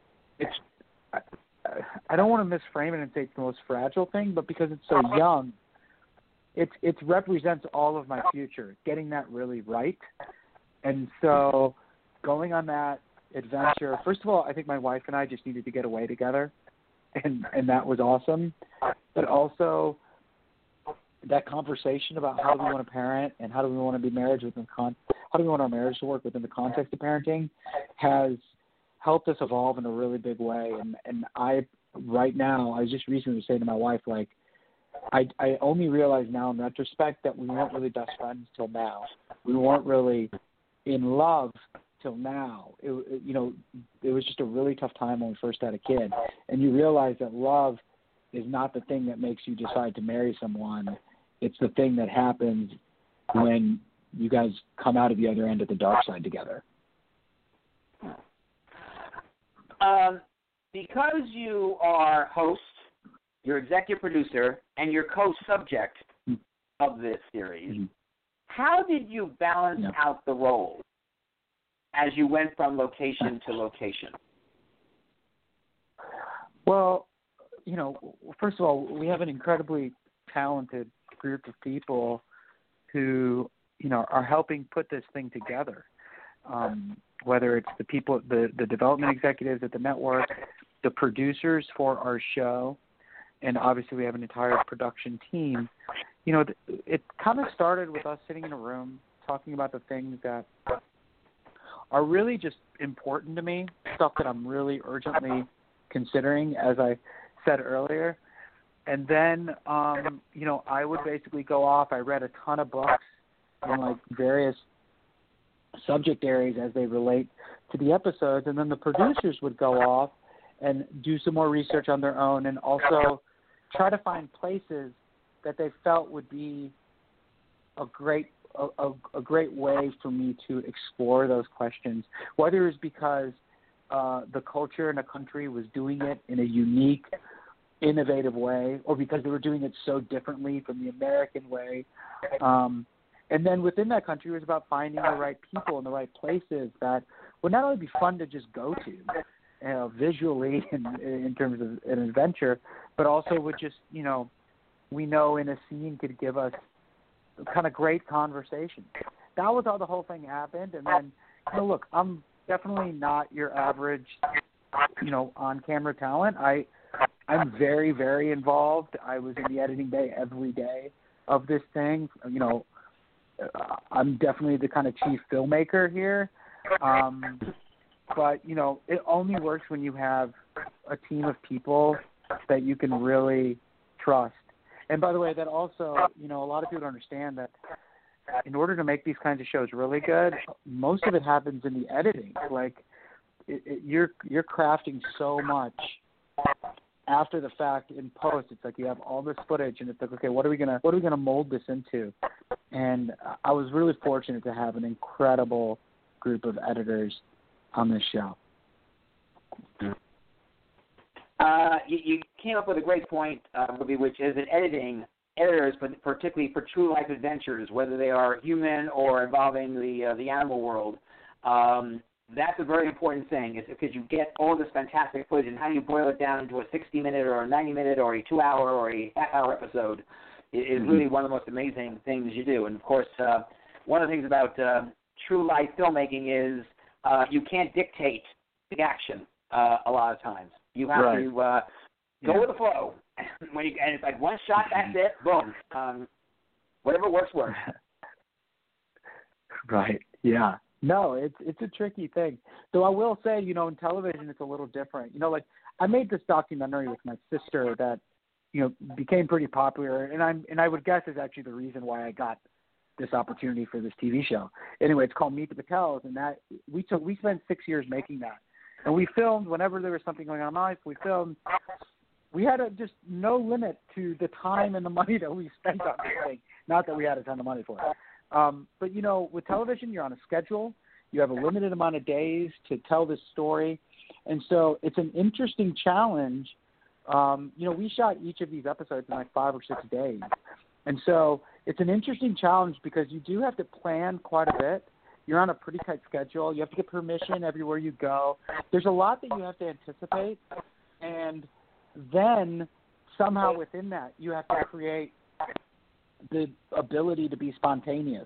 I don't want to misframe it and say it's the most fragile thing, but because it's so young, it represents all of my future, getting that really right. And so going on that adventure, first of all, I think my wife and I just needed to get away together, and that was awesome. But also that conversation about how do we want to parent and how do we want to be married how do we want our marriage to work within the context of parenting has helped us evolve in a really big way. And I was just recently saying to my wife, like, I only realize now in retrospect that we weren't really best friends till now. We weren't really in love till now. It was just a really tough time when we first had a kid. And you realize that love is not the thing that makes you decide to marry someone. It's the thing that happens when you guys come out of the other end of the dark side together. Because you are host, you're executive producer, and you're co-subject of this series, how did you balance out the roles as you went from location to location? Well, you know, first of all, we have an incredibly talented group of people who, you know, are helping put this thing together. Whether it's the people, the development executives at the network, the producers for our show, and obviously we have an entire production team. You know, it kind of started with us sitting in a room talking about the things that are really just important to me, stuff that I'm really urgently considering, as I said earlier. And then, you know, I would basically go off. I read a ton of books in, like, various subject areas as they relate to the episodes, and then the producers would go off and do some more research on their own and also try to find places that they felt would be a great way for me to explore those questions, whether it's because the culture in a country was doing it in a unique, innovative way, or because they were doing it so differently from the American way. And then within that country, it was about finding the right people in the right places that would not only be fun to just go to, you know, visually in terms of an adventure, but also would just, you know, we know in a scene could give us kind of great conversation. That was how the whole thing happened. And then, you know, look, I'm definitely not your average, you know, on-camera talent. I'm very, very involved. I was in the editing bay every day of this thing. You know, I'm definitely the kind of chief filmmaker here. But, you know, it only works when you have a team of people that you can really trust. And by the way, that also, you know, a lot of people don't understand that in order to make these kinds of shows really good, most of it happens in the editing. Like, you're crafting so much after the fact in post. It's like you have all this footage, and it's like, okay, what are we gonna mold this into? And I was really fortunate to have an incredible group of editors on this show. You came up with a great point, Ruby, which is that editors, particularly for true life adventures, whether they are human or involving the animal world, that's a very important thing. Is because you get all this fantastic footage, and how you boil it down into a 60-minute or a 90-minute or a 2-hour or a half-hour episode is really one of the most amazing things you do. And of course, one of the things about true life filmmaking is you can't dictate the action a lot of times. You have to go with the flow. And it's like one shot, that's it, boom. Whatever works. Right. Yeah. No, it's a tricky thing. Though I will say, you know, in television it's a little different. You know, like I made this documentary with my sister that, you know, became pretty popular, and I would guess is actually the reason why I got this opportunity for this TV show. Anyway, it's called Meet the Patels, and that we spent 6 years making that. And we filmed whenever there was something going on in life. We filmed. We had just no limit to the time and the money that we spent on this thing. Not that we had a ton of money for it. But, you know, with television, you're on a schedule. You have a limited amount of days to tell this story. And so it's an interesting challenge. You know, we shot each of these episodes in like 5 or 6 days. And so it's an interesting challenge because you do have to plan quite a bit. You're on a pretty tight schedule. You have to get permission everywhere you go. There's a lot that you have to anticipate. And then somehow within that, you have to create the ability to be spontaneous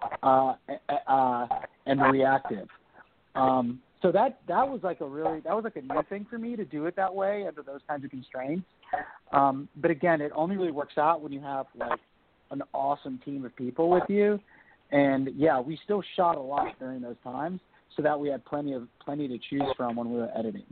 and reactive. So that was like a new thing for me to do it that way under those kinds of constraints. But again, it only really works out when you have like an awesome team of people with you. And yeah, we still shot a lot during those times so that we had plenty to choose from when we were editing.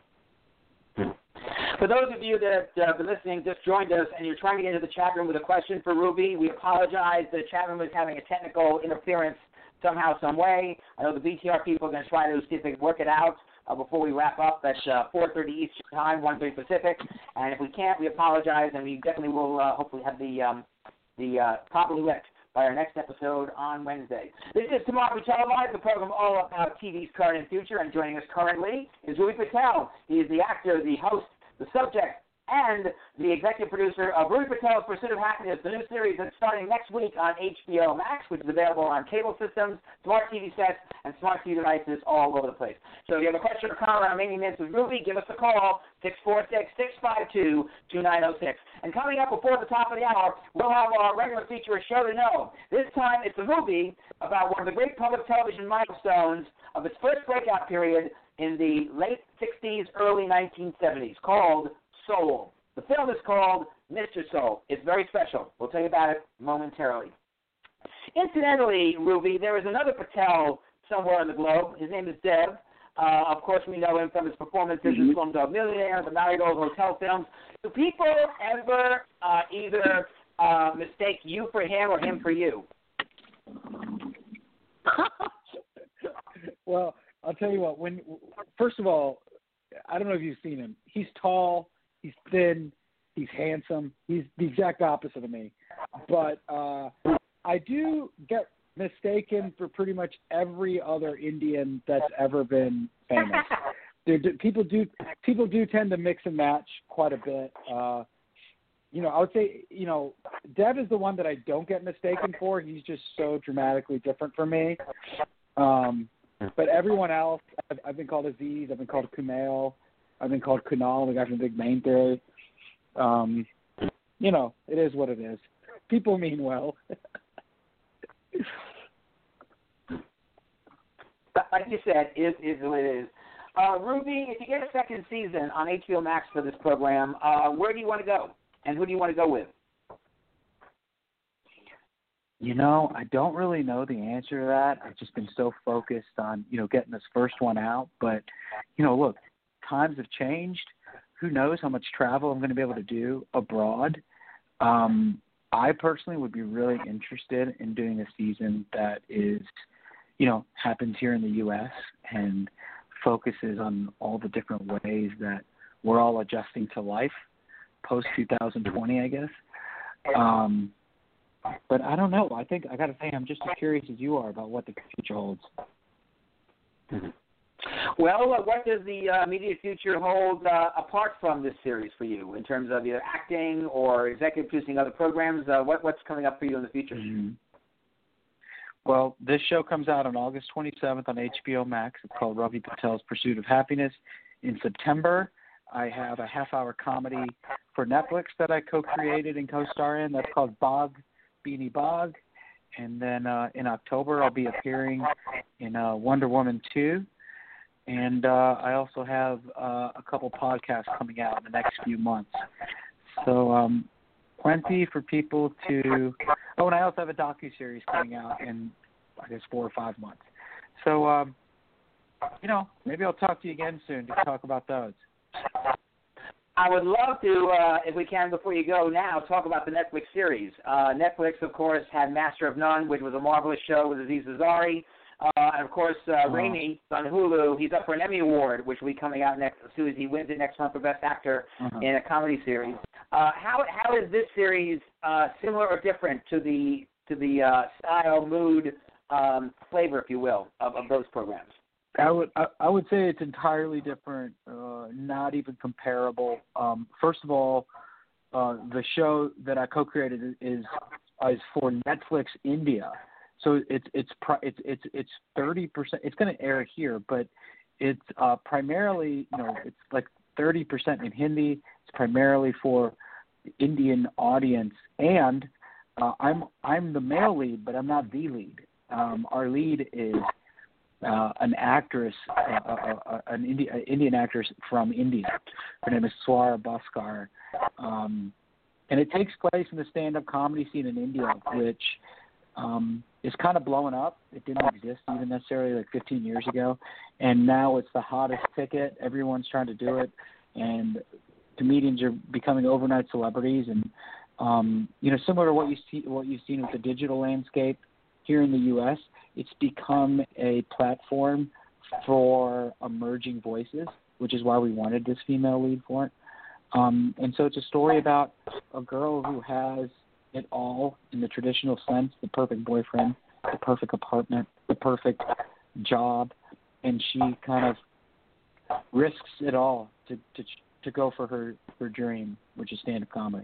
For those of you that have been listening, just joined us, and you're trying to get into the chat room with a question for Ruby, we apologize. The chat room is having a technical interference somehow, some way. I know the BTR people are going to try to see if they can work it out before we wrap up. That's 4:30 Eastern Time, 1:30 Pacific. And if we can't, we apologize, and we definitely will hopefully have the properly licked by our next episode on Wednesday. This is Tomorrow Televised, the program all about TV's current and future, and joining us currently is Ruby Patel. He is the actor, the host, the subject, and the executive producer of Ruby Patel's Pursuit of Happiness, the new series that's starting next week on HBO Max, which is available on cable systems, smart TV sets, and smart TV devices all over the place. So if you have a question or comment on Making Minutes with Ruby, give us a call, 646-652-2906. And coming up before the top of the hour, we'll have our regular feature, A Show to Know. This time it's a movie about one of the great public television milestones of its first breakout period in the late 60s, early 1970s, called Soul. The film is called Mr. Soul. It's very special. We'll tell you about it momentarily. Incidentally, Ruby, there is another Patel somewhere on the globe. His name is Dev. Of course, we know him from his performances in Slumdog Millionaire, the Marigold Hotel films. Do people ever either mistake you for him or him for you? Well, I'll tell you what. First of all, I don't know if you've seen him. He's tall, he's thin, he's handsome. He's the exact opposite of me. But I do get mistaken for pretty much every other Indian that's ever been famous. People do tend to mix and match quite a bit. You know, I would say, you know, Dev is the one that I don't get mistaken for. He's just so dramatically different from me. But everyone else, I've been called Aziz, I've been called Kumail, I've been called Kunal, the guy from Big Bang Theory. You know, it is what it is. People mean well. Like you said, it is what it is. Ruby, if you get a second season on HBO Max for this program, where do you want to go? And who do you want to go with? I don't really know the answer to that. I've just been so focused on, getting this first one out. But, look, times have changed. Who knows how much travel I'm going to be able to do abroad. I personally would be really interested in doing a season that is, happens here in the U.S. and focuses on all the different ways that we're all adjusting to life post-2020, I guess. But I don't know. I think I got to say I'm just as curious as you are about what the future holds. Mm-hmm. Well, what does the immediate future hold apart from this series for you in terms of either acting or executive producing other programs? What's coming up for you in the future? Mm-hmm. Well, this show comes out on August 27th on HBO Max. It's called Ravi Patel's Pursuit of Happiness. In September, I have a half-hour comedy for Netflix that I co-created and co-star in. That's called Bog, Beanie Bog. And then in October, I'll be appearing in Wonder Woman 2. And I also have a couple podcasts coming out in the next few months. So plenty for people to – and I also have a docuseries coming out in, I guess, 4 or 5 months. So, maybe I'll talk to you again soon to talk about those. I would love to, if we can, before you go now, talk about the Netflix series. Netflix, of course, had Master of None, which was a marvelous show with Aziz Ansari. And, of course, Raimi on Hulu, he's up for an Emmy Award, which will be coming out next as soon as he wins it next month for Best Actor in a comedy series. How is this series similar or different to the style, mood, flavor, if you will, of those programs? I would say it's entirely different, not even comparable. First of all, the show that I co-created is for Netflix India, so it's 30%. It's going to air here, but it's primarily it's like 30% in Hindi. It's primarily for the Indian audience, and I'm the male lead, but I'm not the lead. Our lead is an actress, an Indian actress from India. Her name is Swara Bhaskar. And it takes place in the stand-up comedy scene in India, which is kind of blowing up. It didn't exist even necessarily like 15 years ago. And now it's the hottest ticket. Everyone's trying to do it. And comedians are becoming overnight celebrities. And, similar to what you've seen with the digital landscape here in the U.S., it's become a platform for emerging voices, which is why we wanted this female lead for it. And so it's a story about a girl who has it all in the traditional sense, the perfect boyfriend, the perfect apartment, the perfect job, and she kind of risks it all to go for her dream, which is stand-up comedy.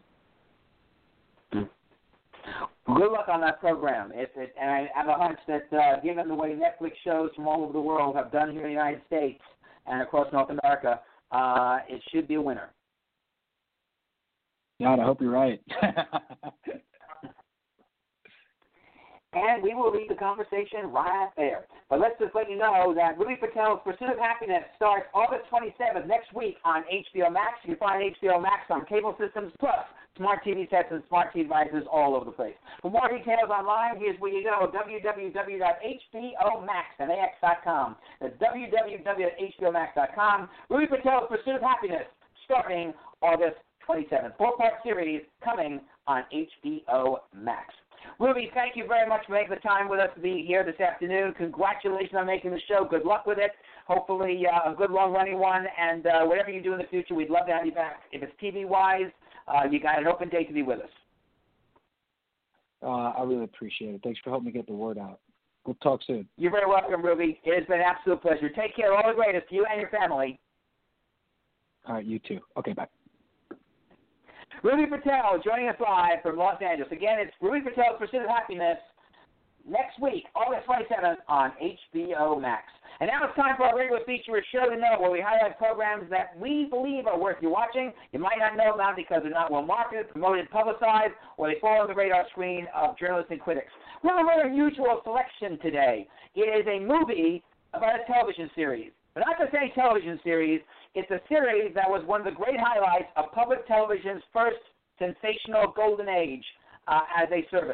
Good luck on that program. And I have a hunch that given the way Netflix shows from all over the world have done here in the United States and across North America, it should be a winner. God, I hope you're right. And we will leave the conversation right there. But let's just let you know that Ravi Patel's Pursuit of Happiness starts August 27th next week on HBO Max. You can find HBO Max on cable systems plus smart TV sets and smart TV devices all over the place. For more details online, here's where you go, www.hbomax.com. That's www.hbomax.com. Ravi Patel's Pursuit of Happiness starting August 27th. 4-part series coming on HBO Max. Ruby, thank you very much for making the time with us to be here this afternoon. Congratulations on making the show. Good luck with it. Hopefully a good long-running one. And whatever you do in the future, we'd love to have you back. If it's TV-wise, you got an open date to be with us. I really appreciate it. Thanks for helping me get the word out. We'll talk soon. You're very welcome, Ruby. It has been an absolute pleasure. Take care. All the greatest to you and your family. All right, you too. Okay, bye. Ravi Patel joining us live from Los Angeles. Again, it's Ravi Patel's Pursuit of Happiness next week, August 27th on HBO Max. And now it's time for our regular feature, Show to Know, where we highlight programs that we believe are worth you watching. You might not know about because they're not well marketed, promoted, publicized, or they fall on the radar screen of journalists and critics. We have a very unusual selection today. It is a movie about a television series. But not just any television series. It's a series that was one of the great highlights of public television's first sensational golden age as a service.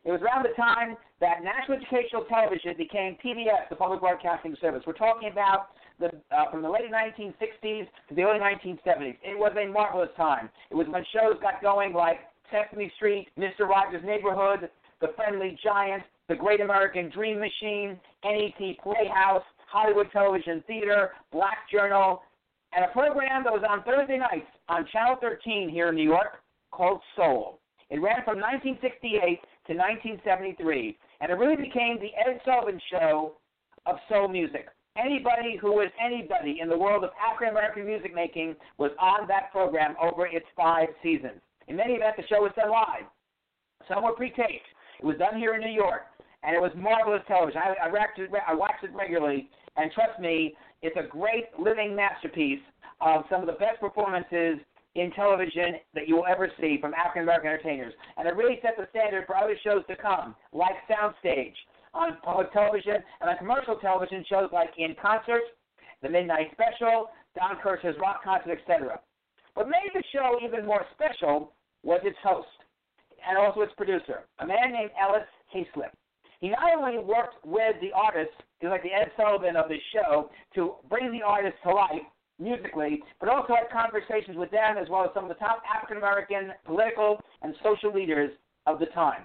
It was around the time that National Educational Television became PBS, the Public Broadcasting Service. We're talking about from the late 1960s to the early 1970s. It was a marvelous time. It was when shows got going like Sesame Street, Mr. Rogers' Neighborhood, The Friendly Giant, The Great American Dream Machine, NET Playhouse, Hollywood Television Theater, Black Journal, and a program that was on Thursday nights on Channel 13 here in New York called Soul. It ran from 1968 to 1973, and it really became the Ed Sullivan Show of soul music. Anybody who was anybody in the world of African-American music making was on that program over its 5 seasons. In many events, the show was done live. Some were pre-taped. It was done here in New York, and it was marvelous television. I watched it regularly, and trust me, it's a great living masterpiece of some of the best performances in television that you will ever see from African-American entertainers. And it really set the standard for other shows to come, like Soundstage, on public television, and on commercial television shows like In Concert, The Midnight Special, Don Kirshner's Rock Concert, etc. What made the show even more special was its host, and also its producer, a man named Ellis Hayslip. He not only worked with the artists, he was like the Ed Sullivan of the show, to bring the artists to life musically, but also had conversations with them as well as some of the top African-American political and social leaders of the time.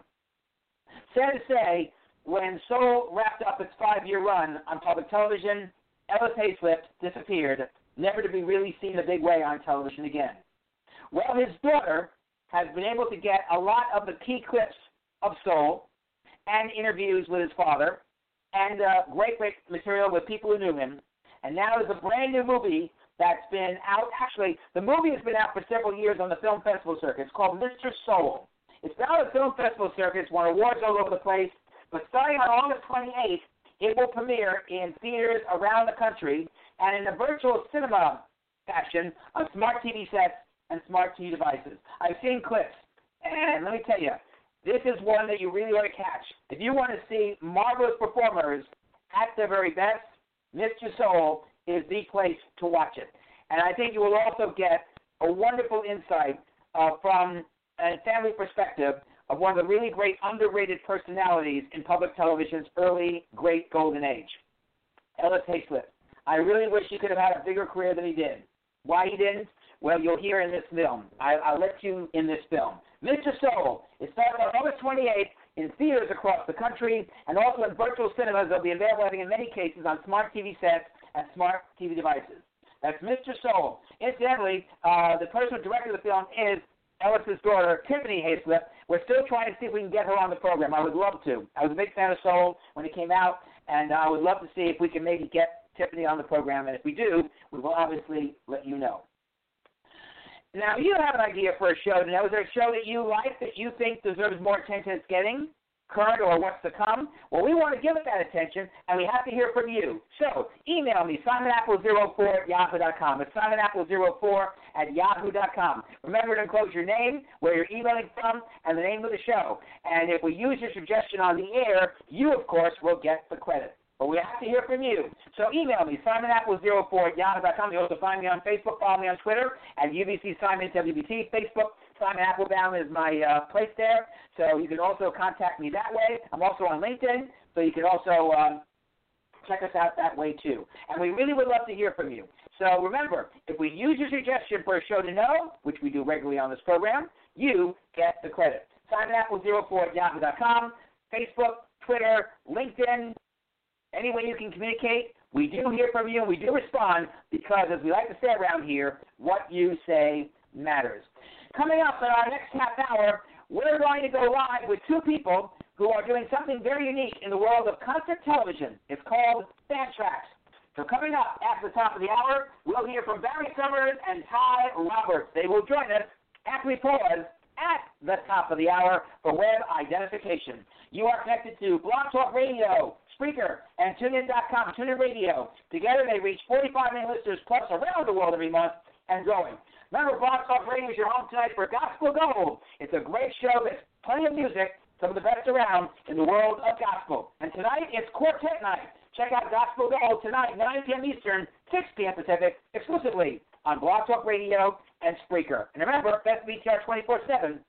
Sad to say, when Soul wrapped up its 5-year run on public television, Ellis Hayslip disappeared, never to be really seen a big way on television again. Well, his daughter has been able to get a lot of the key clips of Soul and interviews with his father and great material with people who knew him. And now there's a brand new movie that's been out. Actually, the movie has been out for several years on the film festival circuit. It's called Mr. Soul. It's been on the film festival circuit. It's won awards all over the place. But starting on August 28th, it will premiere in theaters around the country and in a virtual cinema fashion on smart TV sets and smart TV devices. I've seen clips, and let me tell you, this is one that you really want to catch. If you want to see marvelous performers at their very best, Mr. Soul is the place to watch it. And I think you will also get a wonderful insight from a family perspective of one of the really great underrated personalities in public television's early, great golden age, Ellis Hayslip. I really wish he could have had a bigger career than he did. Why he didn't? Well, you'll hear in this film. I'll let you in this film. Mr. Soul is starting on August 28th in theaters across the country and also in virtual cinemas. They'll be available, I think, in many cases on smart TV sets and smart TV devices. That's Mr. Soul. Incidentally, the person who directed the film is Ellis's daughter, Tiffany Hayslip. We're still trying to see if we can get her on the program. I would love to. I was a big fan of Soul when it came out, and I would love to see if we can maybe get Tiffany on the program. And if we do, we will obviously let you know. Now, you have an idea for a show to know. Is there a show that you like that you think deserves more attention it's getting, current or what's to come? Well, we want to give it that attention, and we have to hear from you. So email me, SimonApple04@yahoo.com. It's SimonApple04@yahoo.com. Remember to enclose your name, where you're emailing from, and the name of the show. And if we use your suggestion on the air, you, of course, will get the credit. But we have to hear from you. So email me, SimonApple04@yahoo.com. You also find me on Facebook, follow me on Twitter at UBC Simon WBT. Facebook, Simon Applebaum is my place there. So you can also contact me that way. I'm also on LinkedIn, so you can also check us out that way too. And we really would love to hear from you. So remember, if we use your suggestion for a show to know, which we do regularly on this program, you get the credit. SimonApple04@yahoo.com, Facebook, Twitter, LinkedIn. Any way you can communicate, we do hear from you, and we do respond because, as we like to say around here, what you say matters. Coming up in our next half hour, we're going to go live with 2 people who are doing something very unique in the world of concert television. It's called Fan Tracks. So coming up after the top of the hour, we'll hear from Barry Summers and Ty Roberts. They will join us after we pause at the top of the hour for web identification. You are connected to Blog Talk Radio, Spreaker, and TuneIn.com, TuneIn Radio. Together they reach 45 million listeners plus around the world every month and growing. Remember, Blog Talk Radio is your home tonight for Gospel Gold. It's a great show. There's plenty of music, some of the best around in the world of gospel. And tonight it's Quartet Night. Check out Gospel Gold tonight, 9 p.m. Eastern, 6 p.m. Pacific, exclusively on Blog Talk Radio and Spreaker. And remember, best BTR 24/7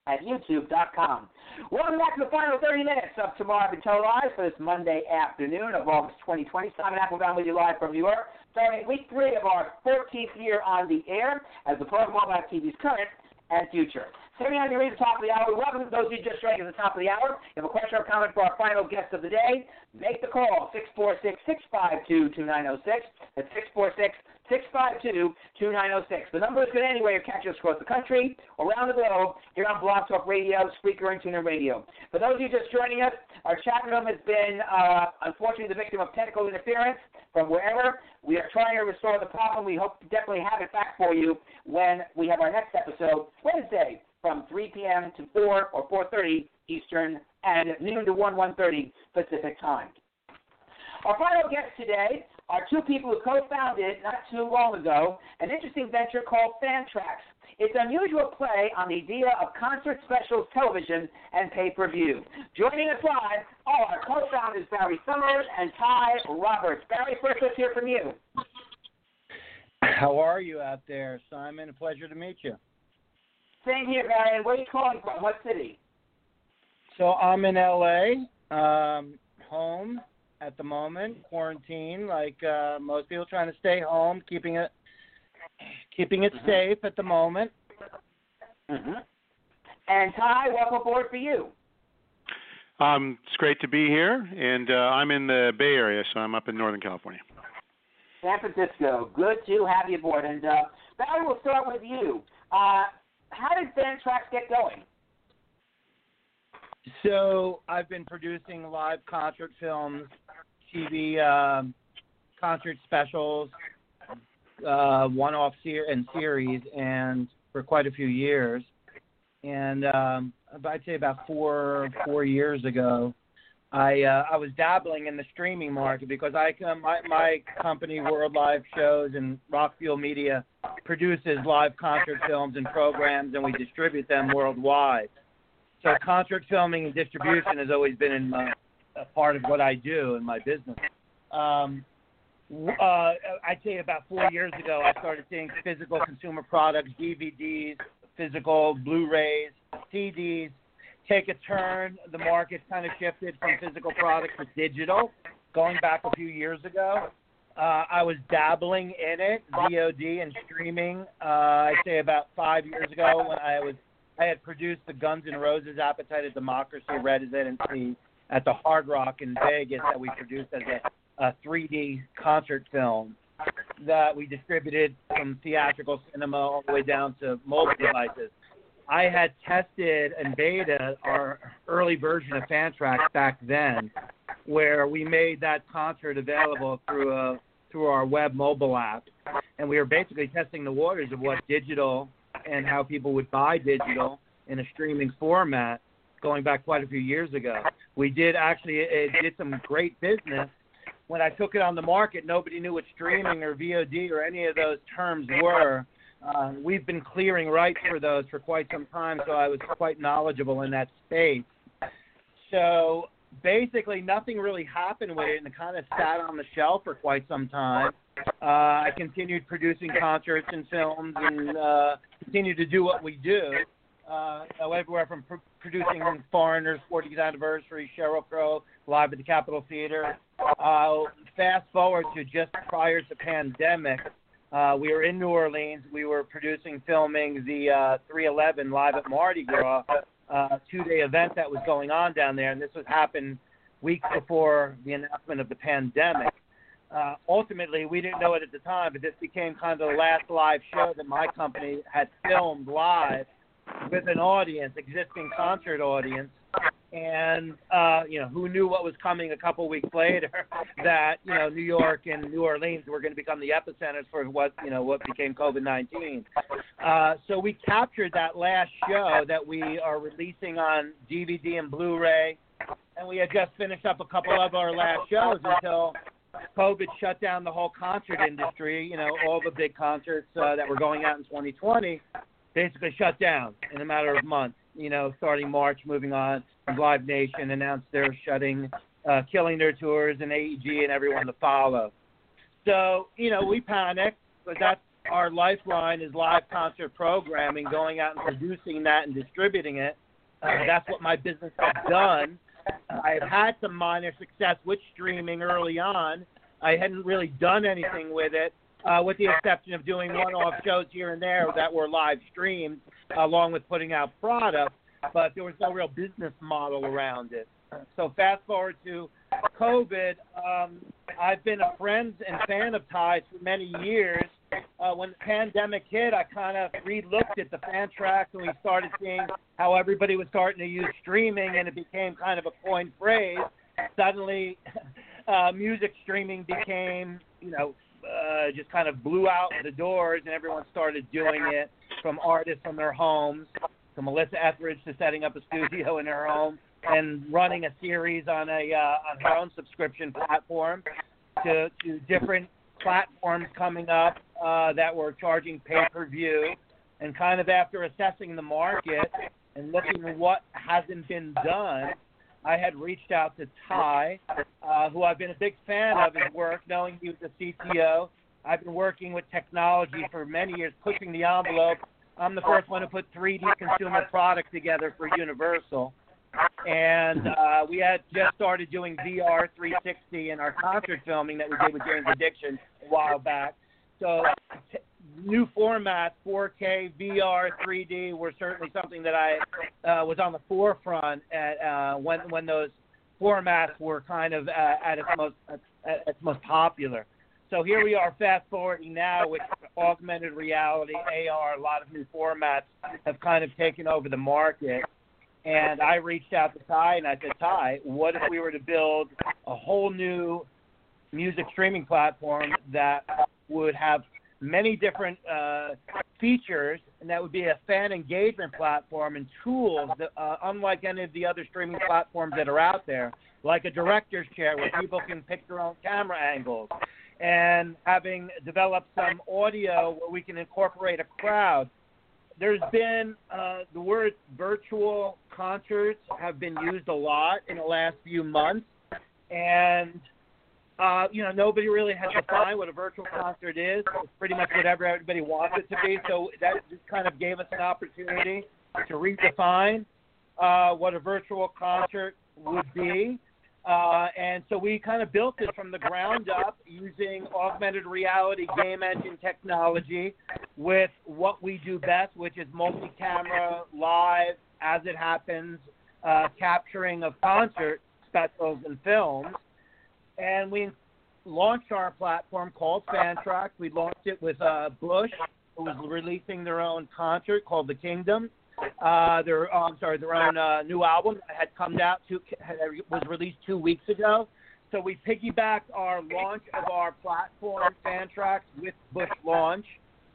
at youtube.com. Welcome back to the final 30 minutes of Tomorrow I've Been Told Live for this Monday afternoon of August 2020. Simon Applebaum with you live from New York, starting week 3 of our 14th year on the air as the program all about TV's current and future. Sammy on your read at the top of the hour. Welcome to those of you just joining at the top of the hour. If you have a question or comment for our final guest of the day, make the call, 646-652-2906. That's 646-652-2906. The number is good anyway. You catch us across the country, around the globe, here on Blog Talk Radio, Spreaker, and TuneIn Radio. For those of you just joining us, our chat room has been, unfortunately, the victim of technical interference from wherever. We are trying to restore the problem. We hope to definitely have it back for you when we have our next episode, Wednesday, from 3 p.m. to 4 or 4:30 Eastern, and noon to 1:30 Pacific time. Our final guests today are two people who co-founded, not too long ago, an interesting venture called Fantrax. It's an unusual play on the idea of concert specials, television, and pay-per-view. Joining us live are our co-founders Barry Summers and Ty Roberts. Barry, first let's hear from you. How are you out there, Simon? A pleasure to meet you. Same here, Barry. And where are you calling from? What city? So I'm in L.A., home at the moment, quarantine, like most people, trying to stay home, keeping it safe at the moment. And Ty, welcome aboard for you. It's great to be here, and I'm in the Bay Area, so I'm up in Northern California. San Francisco. Good to have you aboard. And Barry, we'll start with you. How did Fantrax get going? So I've been producing live concert films, TV concert specials, one-off series, and for quite a few years. And I'd say about four years ago, I was dabbling in the streaming market because my company, World Live Shows and Rock Fuel Media, produces live concert films and programs, and we distribute them worldwide. So concert filming and distribution has always been a part of what I do in my business. I'd say about 4 years ago, I started seeing physical consumer products, DVDs, physical Blu-rays, CDs, take a turn. The market kind of shifted from physical products to digital, going back a few years ago. I was dabbling in it, VOD and streaming, I'd say about 5 years ago when I had produced the Guns N' Roses Appetite of Democracy residency at the Hard Rock in Vegas that we produced as a 3D concert film that we distributed from theatrical cinema all the way down to mobile devices. I had tested in beta our early version of Fantrax back then, where we made that concert available through our web mobile app, and we were basically testing the waters of what digital and how people would buy digital in a streaming format going back quite a few years ago. We did did some great business. When I took it on the market, nobody knew what streaming or VOD or any of those terms were. We've been clearing rights for those for quite some time, so I was quite knowledgeable in that space. So basically nothing really happened with it, and it kind of sat on the shelf for quite some time. I continued producing concerts and films and continued to do what we do, everywhere from producing Foreigner's 40th anniversary, Sheryl Crow, live at the Capitol Theater. Fast forward to just prior to pandemic, we were in New Orleans. We were filming the 311 live at Mardi Gras, 2-day event that was going on down there, and this was happened weeks before the announcement of the pandemic. Ultimately, we didn't know it at the time, but this became kind of the last live show that my company had filmed live with an audience, existing concert audience. And, who knew what was coming a couple weeks later, that, New York and New Orleans were going to become the epicenters for what became COVID-19. So we captured that last show that we are releasing on DVD and Blu-ray, and we had just finished up a couple of our last shows until COVID shut down the whole concert industry. All the big concerts that were going out in 2020 basically shut down in a matter of months. Starting March, moving on, Live Nation announced they're killing their tours, and AEG and everyone to follow. So, we panicked, but that's our lifeline is live concert programming, going out and producing that and distributing it. That's what my business has done. I've had some minor success with streaming early on. I hadn't really done anything with it, with the exception of doing one-off shows here and there that were live streamed, along with putting out product, but there was no real business model around it. So fast forward to COVID, I've been a friend and fan of Tide's for many years. When the pandemic hit, I kind of re-looked at the fan tracks, and we started seeing how everybody was starting to use streaming, and it became kind of a coined phrase. Suddenly, music streaming became, just kind of blew out the doors, and everyone started doing it, from artists from their homes, from Melissa Etheridge to setting up a studio in her home and running a series on her own subscription platform, to different platforms coming up that were charging pay-per-view. And kind of after assessing the market and looking at what hasn't been done, I had reached out to Ty, who I've been a big fan of his work, knowing he was a CTO. I've been working with technology for many years, pushing the envelope. I'm the first one to put 3D consumer product together for Universal. And we had just started doing VR 360 in our concert filming that we did with James Addiction a while back. So new formats, 4K, VR, 3D, were certainly something that I was on the forefront at when those formats were kind of at its most popular. So here we are, fast forwarding now with augmented reality, AR. A lot of new formats have kind of taken over the market. And I reached out to Ty, and I said, Ty, what if we were to build a whole new music streaming platform that would have many different features, and that would be a fan engagement platform and tools that, unlike any of the other streaming platforms that are out there, like a director's chair where people can pick their own camera angles, and having developed some audio where we can incorporate a crowd. There's been the word virtual concerts have been used a lot in the last few months, and nobody really has defined what a virtual concert is. It's pretty much whatever everybody wants it to be. So that just kind of gave us an opportunity to redefine what a virtual concert would be. And so we kind of built it from the ground up using augmented reality game engine technology with what we do best, which is multi-camera, live, as it happens, capturing of concert specials and films. And we launched our platform called Fantrax. We launched it with Bush, who was releasing their own concert called The Kingdom. Their own new album had come out was released 2 weeks ago. So we piggybacked our launch of our platform, Fantrax, with Bush launch.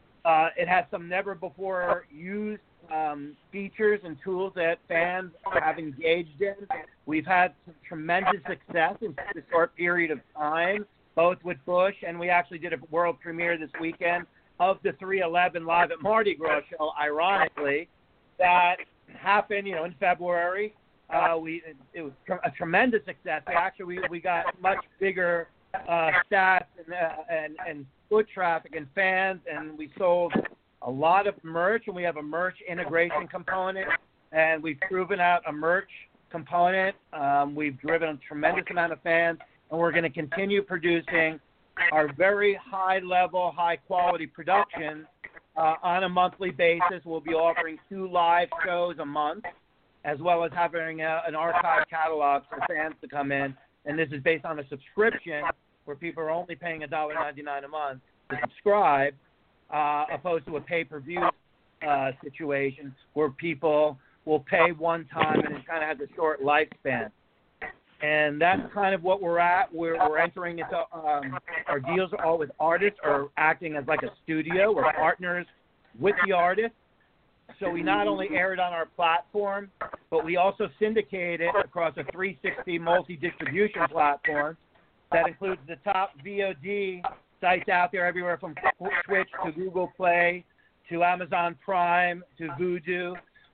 It has some never before used features and tools that fans have engaged in. We've had some tremendous success in such a short period of time, both with Bush, and we actually did a world premiere this weekend of the 311 Live at Mardi Gras show, ironically, that happened, in February. It was a tremendous success. We got much bigger stats and foot traffic and fans, and we sold a lot of merch, and we have a merch integration component, and we've proven out a merch component. We've driven a tremendous amount of fans, and we're going to continue producing our very high-level, high-quality production on a monthly basis. We'll be offering 2 live shows a month, as well as having an archive catalog for fans to come in. And this is based on a subscription where people are only paying $1.99 a month to subscribe, opposed to a pay-per-view situation where people will pay one time and it kind of has a short lifespan. And that's kind of what we're at. We're entering into our deals are all with artists or acting as like a studio. We're partners with the artist. So we not only air it on our platform, but we also syndicate it across a 360 multi-distribution platform that includes the top VOD sites out there, everywhere from Twitch to Google Play to Amazon Prime to Vudu.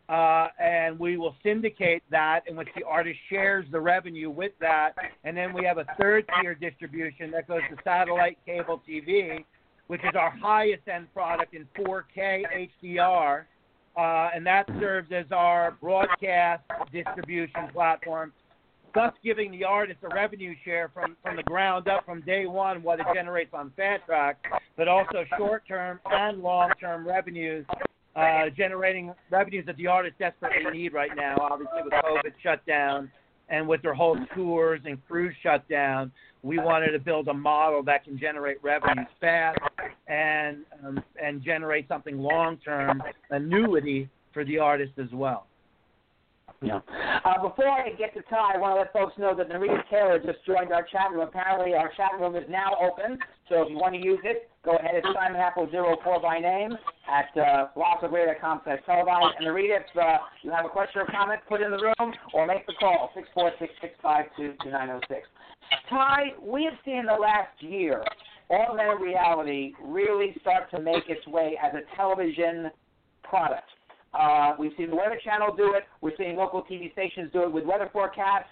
And we will syndicate that, in which the artist shares the revenue with that. And then we have a third-tier distribution that goes to satellite cable TV, which is our highest end product in 4K HDR, and that serves as our broadcast distribution platform, thus giving the artist a revenue share from the ground up from day one, what it generates on Fantrax, but also short-term and long-term revenues, generating revenues that the artists desperately need right now, obviously with COVID shut down and with their whole tours and cruise shut down. We wanted to build a model that can generate revenues fast and generate something long-term, annuity for the artist as well. Yeah. Before I get to Ty, I want to let folks know that Narita Taylor just joined our chat room. Apparently, our chat room is now open, so if you want to use it, go ahead. It's SimonApple04 by name at blogofradio.com/televised. And Narita, if you have a question or comment, put it in the room or make the call, 646-652-2906. Ty, we have seen in the last year augmented reality really start to make its way as a television product. We've seen the Weather Channel do it. We're seeing local TV stations do it with weather forecasts.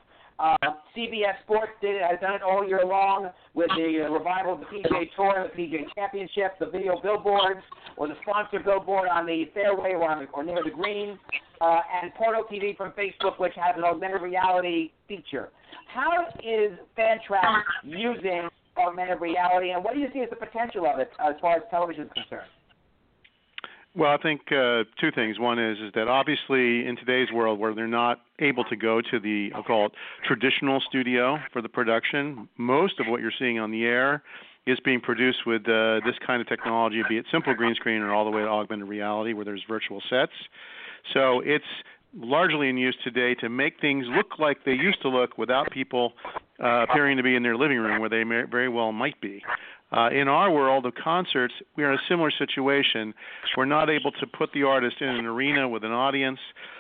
CBS Sports has done it all year long with the revival of the PGA Tour, the PGA Championship, the video billboards, or the sponsor billboard on the fairway or near the green, and Portal TV from Facebook, which has an augmented reality feature. How is Fantrax using augmented reality, and what do you see as the potential of it as far as television is concerned? Well, I think two things. One is that obviously in today's world where they're not able to go to the, I'll call it, traditional studio for the production, most of what you're seeing on the air is being produced with this kind of technology, be it simple green screen or all the way to augmented reality where there's virtual sets. So it's largely in use today to make things look like they used to look without people appearing to be in their living room where they very well might be. In our world of concerts, we are in a similar situation. We're not able to put the artist in an arena with an audience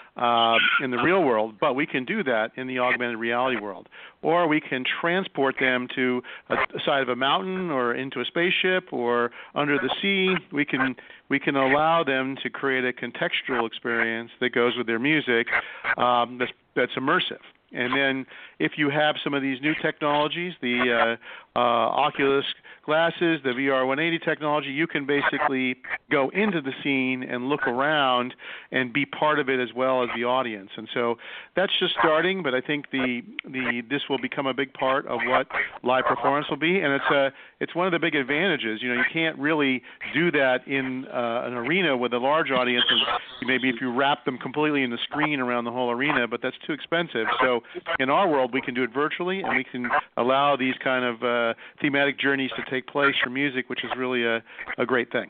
in the real world, but we can do that in the augmented reality world. Or we can transport them to a side of a mountain or into a spaceship or under the sea. We can allow them to create a contextual experience that goes with their music that's immersive. And then if you have some of these new technologies, the Oculus glasses, the VR 180 technology, you can basically go into the scene and look around and be part of it as well as the audience. And so that's just starting, but I think this will become a big part of what live performance will be. And it's one of the big advantages. You can't really do that in an arena with a large audience, and maybe if you wrap them completely in the screen around the whole arena, but that's too expensive. So in our world, we can do it virtually, and we can allow these kind of thematic journeys to take place for music, which is really a great thing.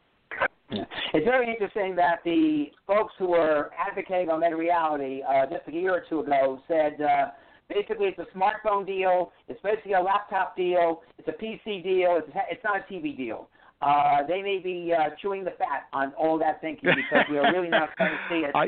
It's very interesting that the folks who were advocating augmented reality just a year or two ago said basically it's a smartphone deal, it's basically a laptop deal, it's a PC deal, it's not a TV deal. They may be chewing the fat on all that thinking because we are really not going to see it.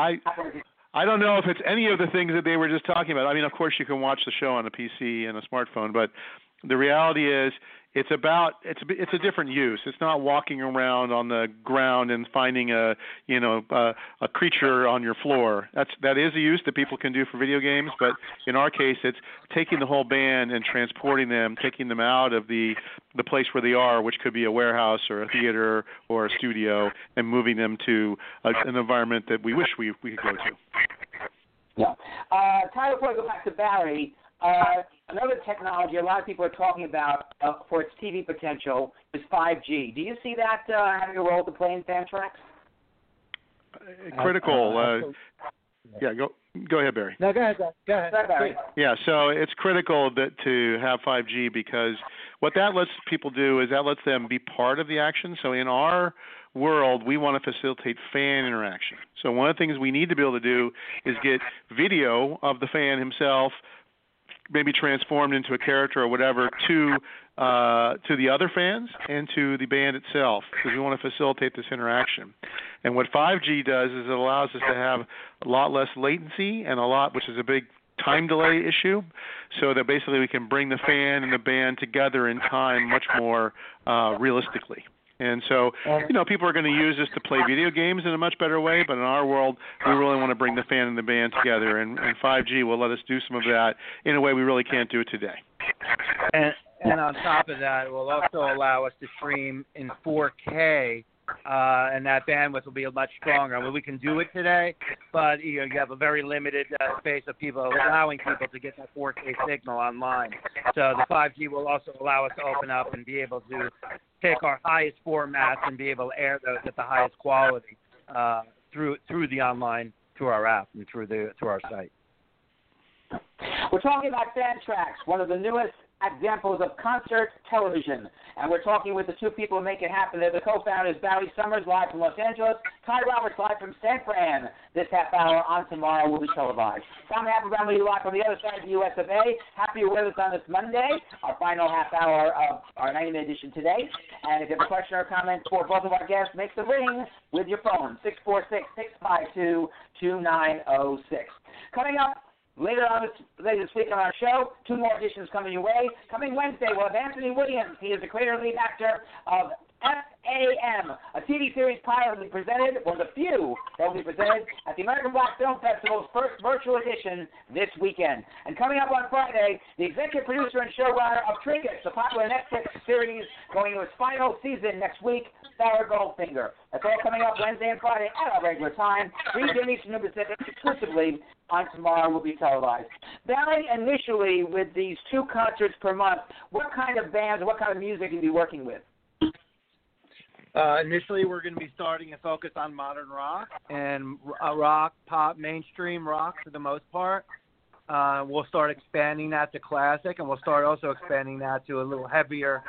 I don't know if it's any of the things that they were just talking about. I mean, of course, you can watch the show on a PC and a smartphone, but the reality is it's a different use. It's not walking around on the ground and finding a creature on your floor. That is a use that people can do for video games, but in our case, it's taking the whole band and transporting them, taking them out of the place where they are, which could be a warehouse or a theater or a studio, and moving them to an environment that we wish we could go to. Yeah. Tyler, before I go back to Barry, another technology a lot of people are talking about for its TV potential is 5G. Do you see that having a role to play in Fantrax? Critical. Yeah, go ahead, Barry. No, go ahead, Barry. Yeah, so it's critical to have 5G because what that lets people do is that lets them be part of the action. So in our world, we want to facilitate fan interaction. So one of the things we need to be able to do is get video of the fan himself, maybe transformed into a character or whatever, to the other fans and to the band itself, because we want to facilitate this interaction. And what 5G does is it allows us to have a lot less latency and which is a big time delay issue, so that basically we can bring the fan and the band together in time much more realistically. And so, people are going to use this to play video games in a much better way, but in our world, we really want to bring the fan and the band together, and 5G will let us do some of that in a way we really can't do it today. And on top of that, it will also allow us to stream in 4K, and that bandwidth will be much stronger. I mean, we can do it today, but you have a very limited space of people, allowing people to get that 4K signal online. So the 5G will also allow us to open up and be able to take our highest formats and be able to air those at the highest quality through the online, through our app, and through our site. We're talking about Fantrax, one of the newest examples of concert television. And we're talking with the two people who make it happen. They're the co-founders, Barry Summers, live from Los Angeles, Ty Roberts, live from San Fran. This half hour on Tomorrow will be televised. Tom Applebaum will be live from the other side of the US of A. Happy you're with us on this Monday, our final half hour of our 90-minute edition today. And if you have a question or comment for both of our guests, make the ring with your phone, 646-652-2906. Coming up, later this week on our show, 2 more editions coming your way. Coming Wednesday, we'll have Anthony Williams. He is the creator and lead actor of FAM, a TV series pilot will be presented, or the few that will be presented at the American Black Film Festival's first virtual edition this weekend. And coming up on Friday, the executive producer and showrunner of Trinkets, the popular Netflix series going to its final season next week, Sarah Goldfinger. That's all coming up Wednesday and Friday at our regular time, 3 p.m. Eastern Pacific, exclusively on Tomorrow will be televised. Barry, initially with these 2 concerts per month, what kind of bands, what kind of music will you be working with? Initially, we're going to be starting a focus on modern rock and rock, pop, mainstream rock for the most part. We'll start expanding that to classic, and we'll start also expanding that to a little heavier,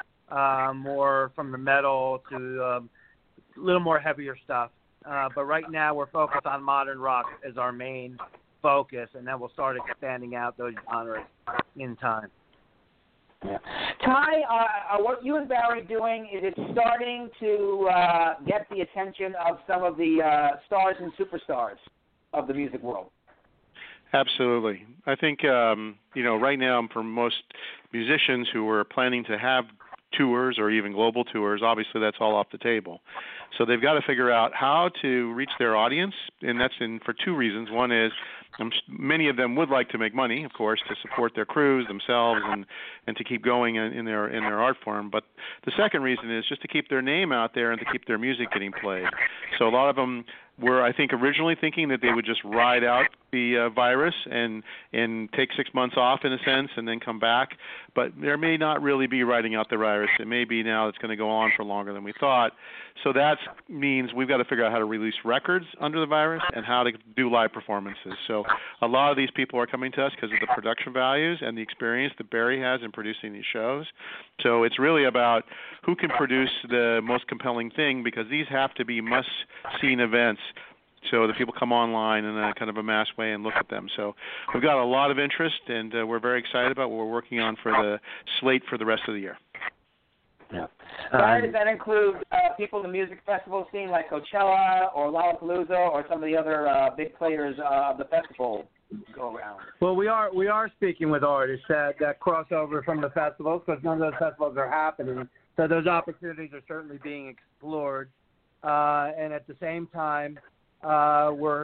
more from the metal to a little more heavier stuff. But right now, we're focused on modern rock as our main focus, and then we'll start expanding out those genres in time. Yeah. Ty, what you and Barry doing, is it starting to get the attention of some of the stars and superstars of the music world? Absolutely. I think, right now for most musicians who are planning to have tours or even global tours, obviously that's all off the table. So they've got to figure out how to reach their audience, and that's for 2 reasons. One is many of them would like to make money, of course, to support their crews, themselves, and to keep going in their art form. But the second reason is just to keep their name out there and to keep their music getting played. So a lot of them were, I think, originally thinking that they would just ride out the virus and take 6 months off in a sense and then come back. But there may not really be riding out the virus. It may be now it's going to go on for longer than we thought. So that means we've got to figure out how to release records under the virus and how to do live performances. So a lot of these people are coming to us because of the production values and the experience that Barry has in producing these shows. So it's really about who can produce the most compelling thing, because these have to be must-seen events so that people come online in a kind of a mass way and look at them. So we've got a lot of interest, and we're very excited about what we're working on for the slate for the rest of the year. Yeah. Does that include people in the music festival scene like Coachella or Lollapalooza or some of the other big players of the festival go around? Well, we are speaking with artists that cross over from the festivals, because none of those festivals are happening. So those opportunities are certainly being explored. And at the same time, we're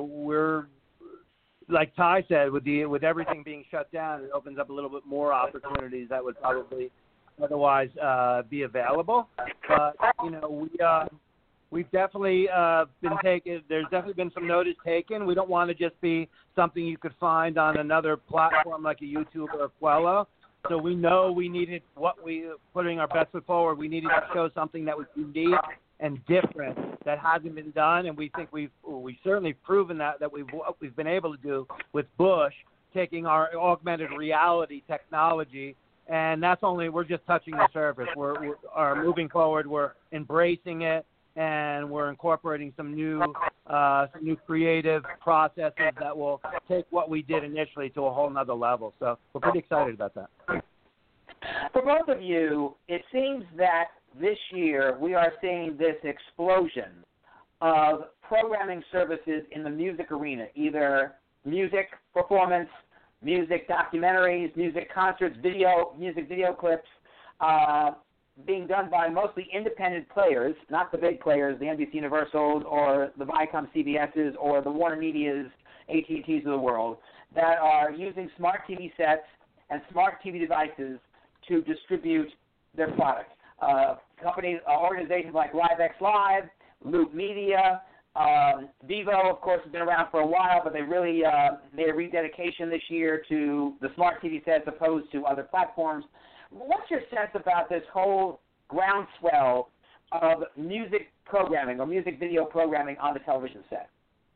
like Ty said, with everything being shut down, it opens up a little bit more opportunities that would probably otherwise be available. But we've definitely been taken. There's definitely been some notice taken. We don't want to just be something you could find on another platform like a YouTube or a Quello. So we know we needed putting our best foot forward. We needed to show something that was unique and different that hasn't been done, and we think we've certainly proven that we've been able to do with Bush, taking our augmented reality technology. And we're just touching the surface. We're moving forward. We're embracing it, and we're incorporating some new creative processes that will take what we did initially to a whole nother level. So we're pretty excited about that. For both of you, it seems that this year we are seeing this explosion of programming services in the music arena, either music performance, music documentaries, music concerts, music video clips, being done by mostly independent players, not the big players, the NBC Universals or the Viacom CBSs or the Warner Medias, AT&Ts of the world, that are using smart TV sets and smart TV devices to distribute their product. Companies, organizations like LiveX Live, Loop Media, Vivo, of course, has been around for a while, but they really made a rededication this year to the smart TV set as opposed to other platforms. What's your sense about this whole groundswell of music programming or music video programming on the television set?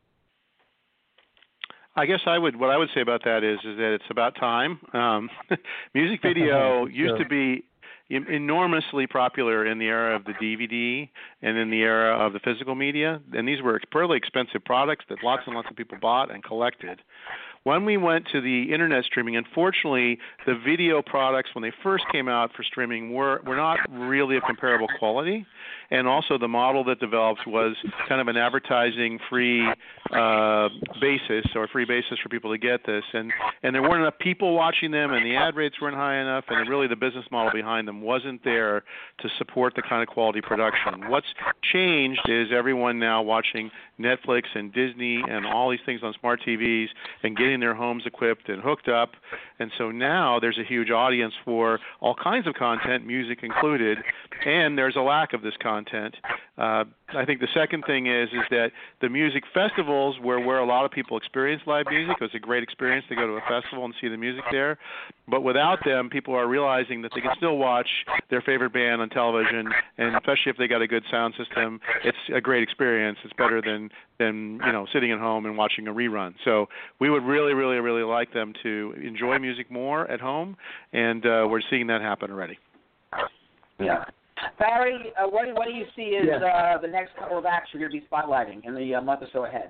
I guess what I would say about that is that it's about time. Music video used to be enormously popular in the era of the DVD and in the era of the physical media, and these were fairly expensive products that lots and lots of people bought and collected. When we went to the internet streaming, unfortunately, the video products, when they first came out for streaming, were not really of comparable quality. And also the model that developed was kind of an advertising free basis for people to get this. And there weren't enough people watching them, and the ad rates weren't high enough, and really the business model behind them wasn't there to support the kind of quality production. What's changed is everyone now watching Netflix and Disney and all these things on smart TVs and getting their homes equipped and hooked up. And so now there's a huge audience for all kinds of content, music included, and there's a lack of this content. I think the second thing is that the music festivals where a lot of people experience live music. It was a great experience to go to a festival and see the music there. But without them, people are realizing that they can still watch their favorite band on television, and especially if they got a good sound system, it's a great experience. It's better than sitting at home and watching a rerun. So we would really, really, really like them to enjoy music more at home, and we're seeing that happen already. Yeah. Barry, what do you see as the next couple of acts you're going to be spotlighting in the month or so ahead?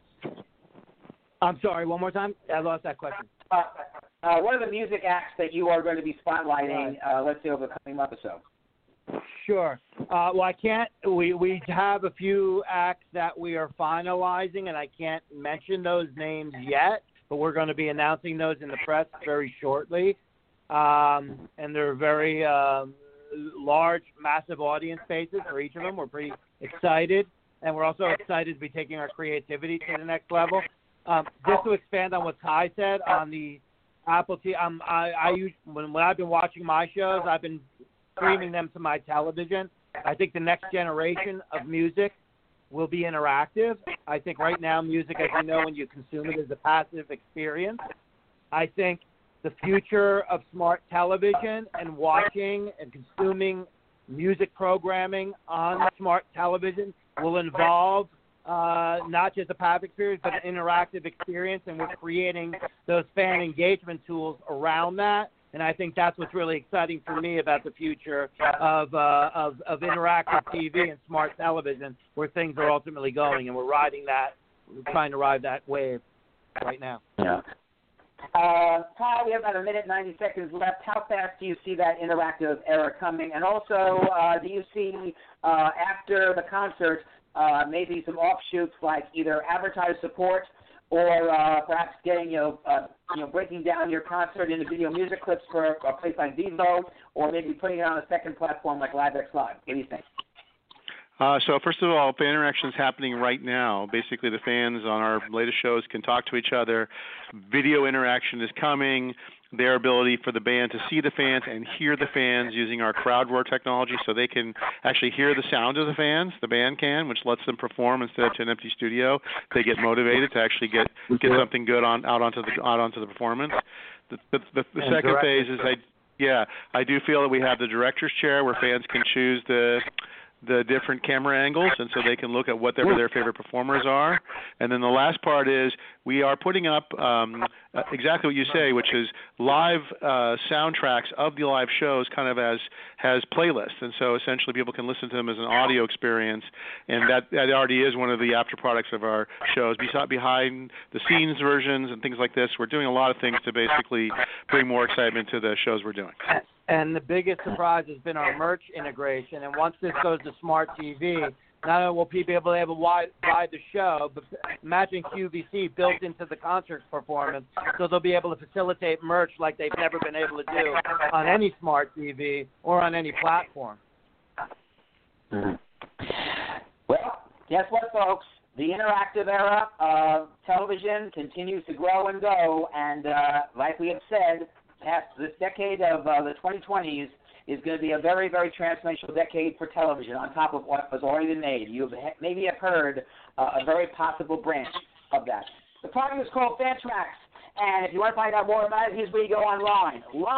I'm sorry, one more time? I lost that question. What are the music acts that you are going to be spotlighting, let's say, over the coming month or so? Sure. Well, I can't. We have a few acts that we are finalizing, and I can't mention those names yet, but we're going to be announcing those in the press very shortly. And they're very large, massive audience bases for each of them. We're pretty excited, and we're also excited to be taking our creativity to the next level. Just to expand on what Ty said on the Apple TV, when I've been watching my shows, I've been streaming them to my television. I think the next generation of music will be interactive. I think right now music, as you know, when you consume it, is a passive experience. I think the future of smart television and watching and consuming music programming on smart television will involve not just a passive experience, but an interactive experience, and we're creating those fan engagement tools around that. And I think that's what's really exciting for me about the future of interactive TV and smart television, where things are ultimately going, and we're trying to ride that wave right now. Yeah. Kyle, we have about a minute, 90 seconds left. How fast do you see that interactive era coming? And also, do you see after the concert maybe some offshoots like either advertiser support or perhaps getting breaking down your concert into video music clips for a place like Vivo, or maybe putting it on a second platform like LiveX Live? What do you think? So first of all, fan interaction is happening right now. Basically, the fans on our latest shows can talk to each other. Video interaction is coming. Their ability for the band to see the fans and hear the fans using our CrowdRoar technology, so they can actually hear the sound of the fans. The band can, which lets them perform instead of to an empty studio. They get motivated to actually get something good out onto the performance. The second phase is I do feel that we have the director's chair where fans can choose the different camera angles, and so they can look at whatever their favorite performers are. And then the last part is we are putting up exactly what you say, which is live soundtracks of the live shows kind of has playlists. And so essentially people can listen to them as an audio experience, and that already is one of the after products of our shows. Behind the scenes versions and things like this, we're doing a lot of things to basically bring more excitement to the shows we're doing. And the biggest surprise has been our merch integration. And once this goes to smart TV, not only will people be able to buy the show, but imagine QVC built into the concert performance, so they'll be able to facilitate merch like they've never been able to do on any smart TV or on any platform. Mm-hmm. Well, guess what, folks? The interactive era of television continues to grow and go, and like we have said, this decade of the 2020s is going to be a very, very transformational decade for television on top of what has already been made. You maybe have heard a very possible branch of that. The product is called Fantrax, and if you want to find out more about it, here's where you go online,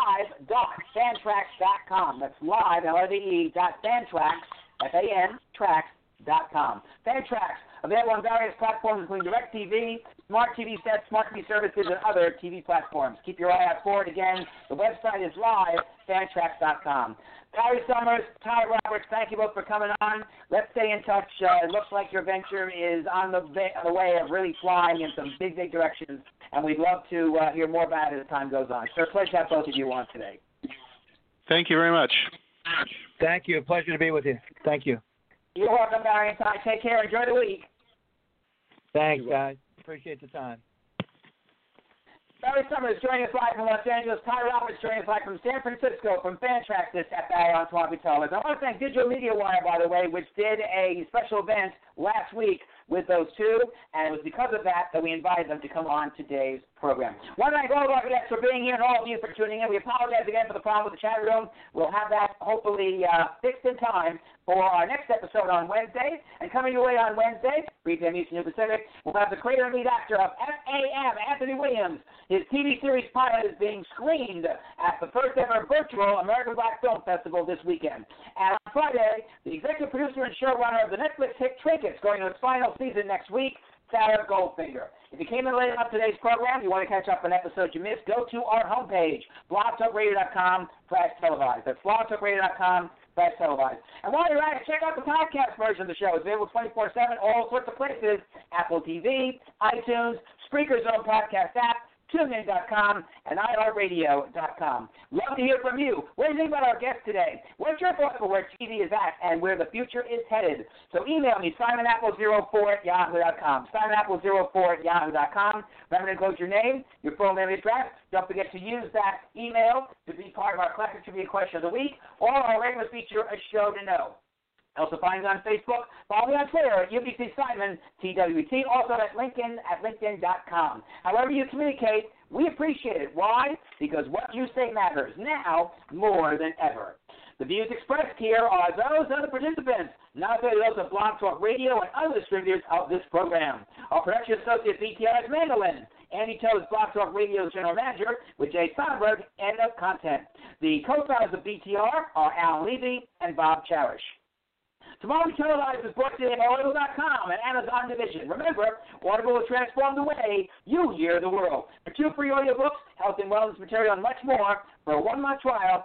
live.fantrax.com. That's live, L-I-V-E, .fantrax, F-A-N, tracks.com. Fantrax, available on various platforms, including DirecTV, Smart TV Sets, Smart TV Services, and other TV platforms. Keep your eye out for it. Again, the website is live, fantrax.com. Barry Summers, Ty Roberts, thank you both for coming on. Let's stay in touch. It looks like your venture is on the way of really flying in some big, big directions, and we'd love to hear more about it as time goes on. It's a pleasure to have both of you on today. Thank you very much. Thank you. Pleasure to be with you. Thank you. You're welcome, Barry and Ty. Take care. Enjoy the week. Thanks, guys. Appreciate the time. Barry Summers joining us live from Los Angeles. Ty Roberts joining us live from San Francisco from Fantrax this at Barry on Swampy Television. I want to thank Digital Media Wire, by the way, which did a special event last week with those two, and it was because of that we invited them to come on today's program. I want to thank all of our guests for being here and all of you for tuning in. We apologize again for the problem with the chat room. We'll have that hopefully fixed in time for our next episode on Wednesday. And coming your way on Wednesday, 3 p.m. Eastern and Pacific, we'll have the creator and lead actor of FAM, Anthony Williams. His TV series pilot is being screened at the first ever virtual American Black Film Festival this weekend. And on Friday, the executive producer and showrunner of the Netflix hit Trinkets, going to its final season next week, Sarah Goldfinger. If you came in late on today's program, you want to catch up on episodes you missed, go to our homepage, blogtalkradio.com/televised. That's blogtalkradio.com/televised. And while you're at it, check out the podcast version of the show. It's available 24/7, all sorts of places, Apple TV, iTunes, Spreaker's own podcast app, TuneIn.com, and iHeartRadio.com. Love to hear from you. What do you think about our guest today? What's your thoughts for where TV is at and where the future is headed? So email me, SimonApple04@yahoo.com. SimonApple04@yahoo.com. Remember to include your name, your full name and address. Don't forget to use that email to be part of our Classic Trivia Question of the Week or our regular feature, A Show to Know. Also find us on Facebook. Follow me on Twitter, UBC Simon, TWT. Also at LinkedIn.com. However you communicate, we appreciate it. Why? Because what you say matters now more than ever. The views expressed here are those of the participants, not those of Blog Talk Radio and other distributors of this program. Our production associate BTR is Mandolin. Andy Toe is Blog Talk Radio's general manager, with Jay Sonberg, head of content. The co-founders of BTR are Alan Levy and Bob Cherish. Tomorrow Televised is brought to you by Audible.com and Amazon Division. Remember, Audible will transform the way you hear the world. For 2 free audiobooks, health and wellness material, and much more, for a 1-month trial,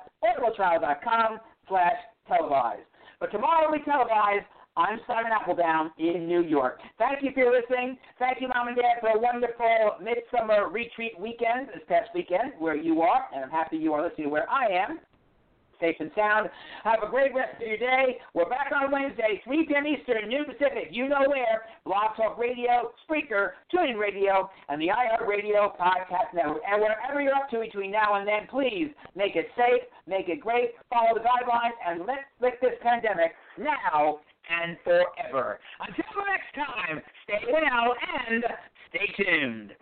audibletrial.com/televised. But tomorrow we televise. I'm Simon Appledown in New York. Thank you for your listening. Thank you, Mom and Dad, for a wonderful midsummer retreat weekend this past weekend where you are, and I'm happy you are listening where I am. Safe and sound. Have a great rest of your day. We're back on Wednesday, 3 p.m. Eastern, noon Pacific. You know where. Blog Talk Radio, Spreaker, TuneIn Radio, and the iHeartRadio Podcast Network. And wherever you're up to between now and then, please make it safe, make it great, follow the guidelines, and let's lick this pandemic now and forever. Until next time, stay well and stay tuned.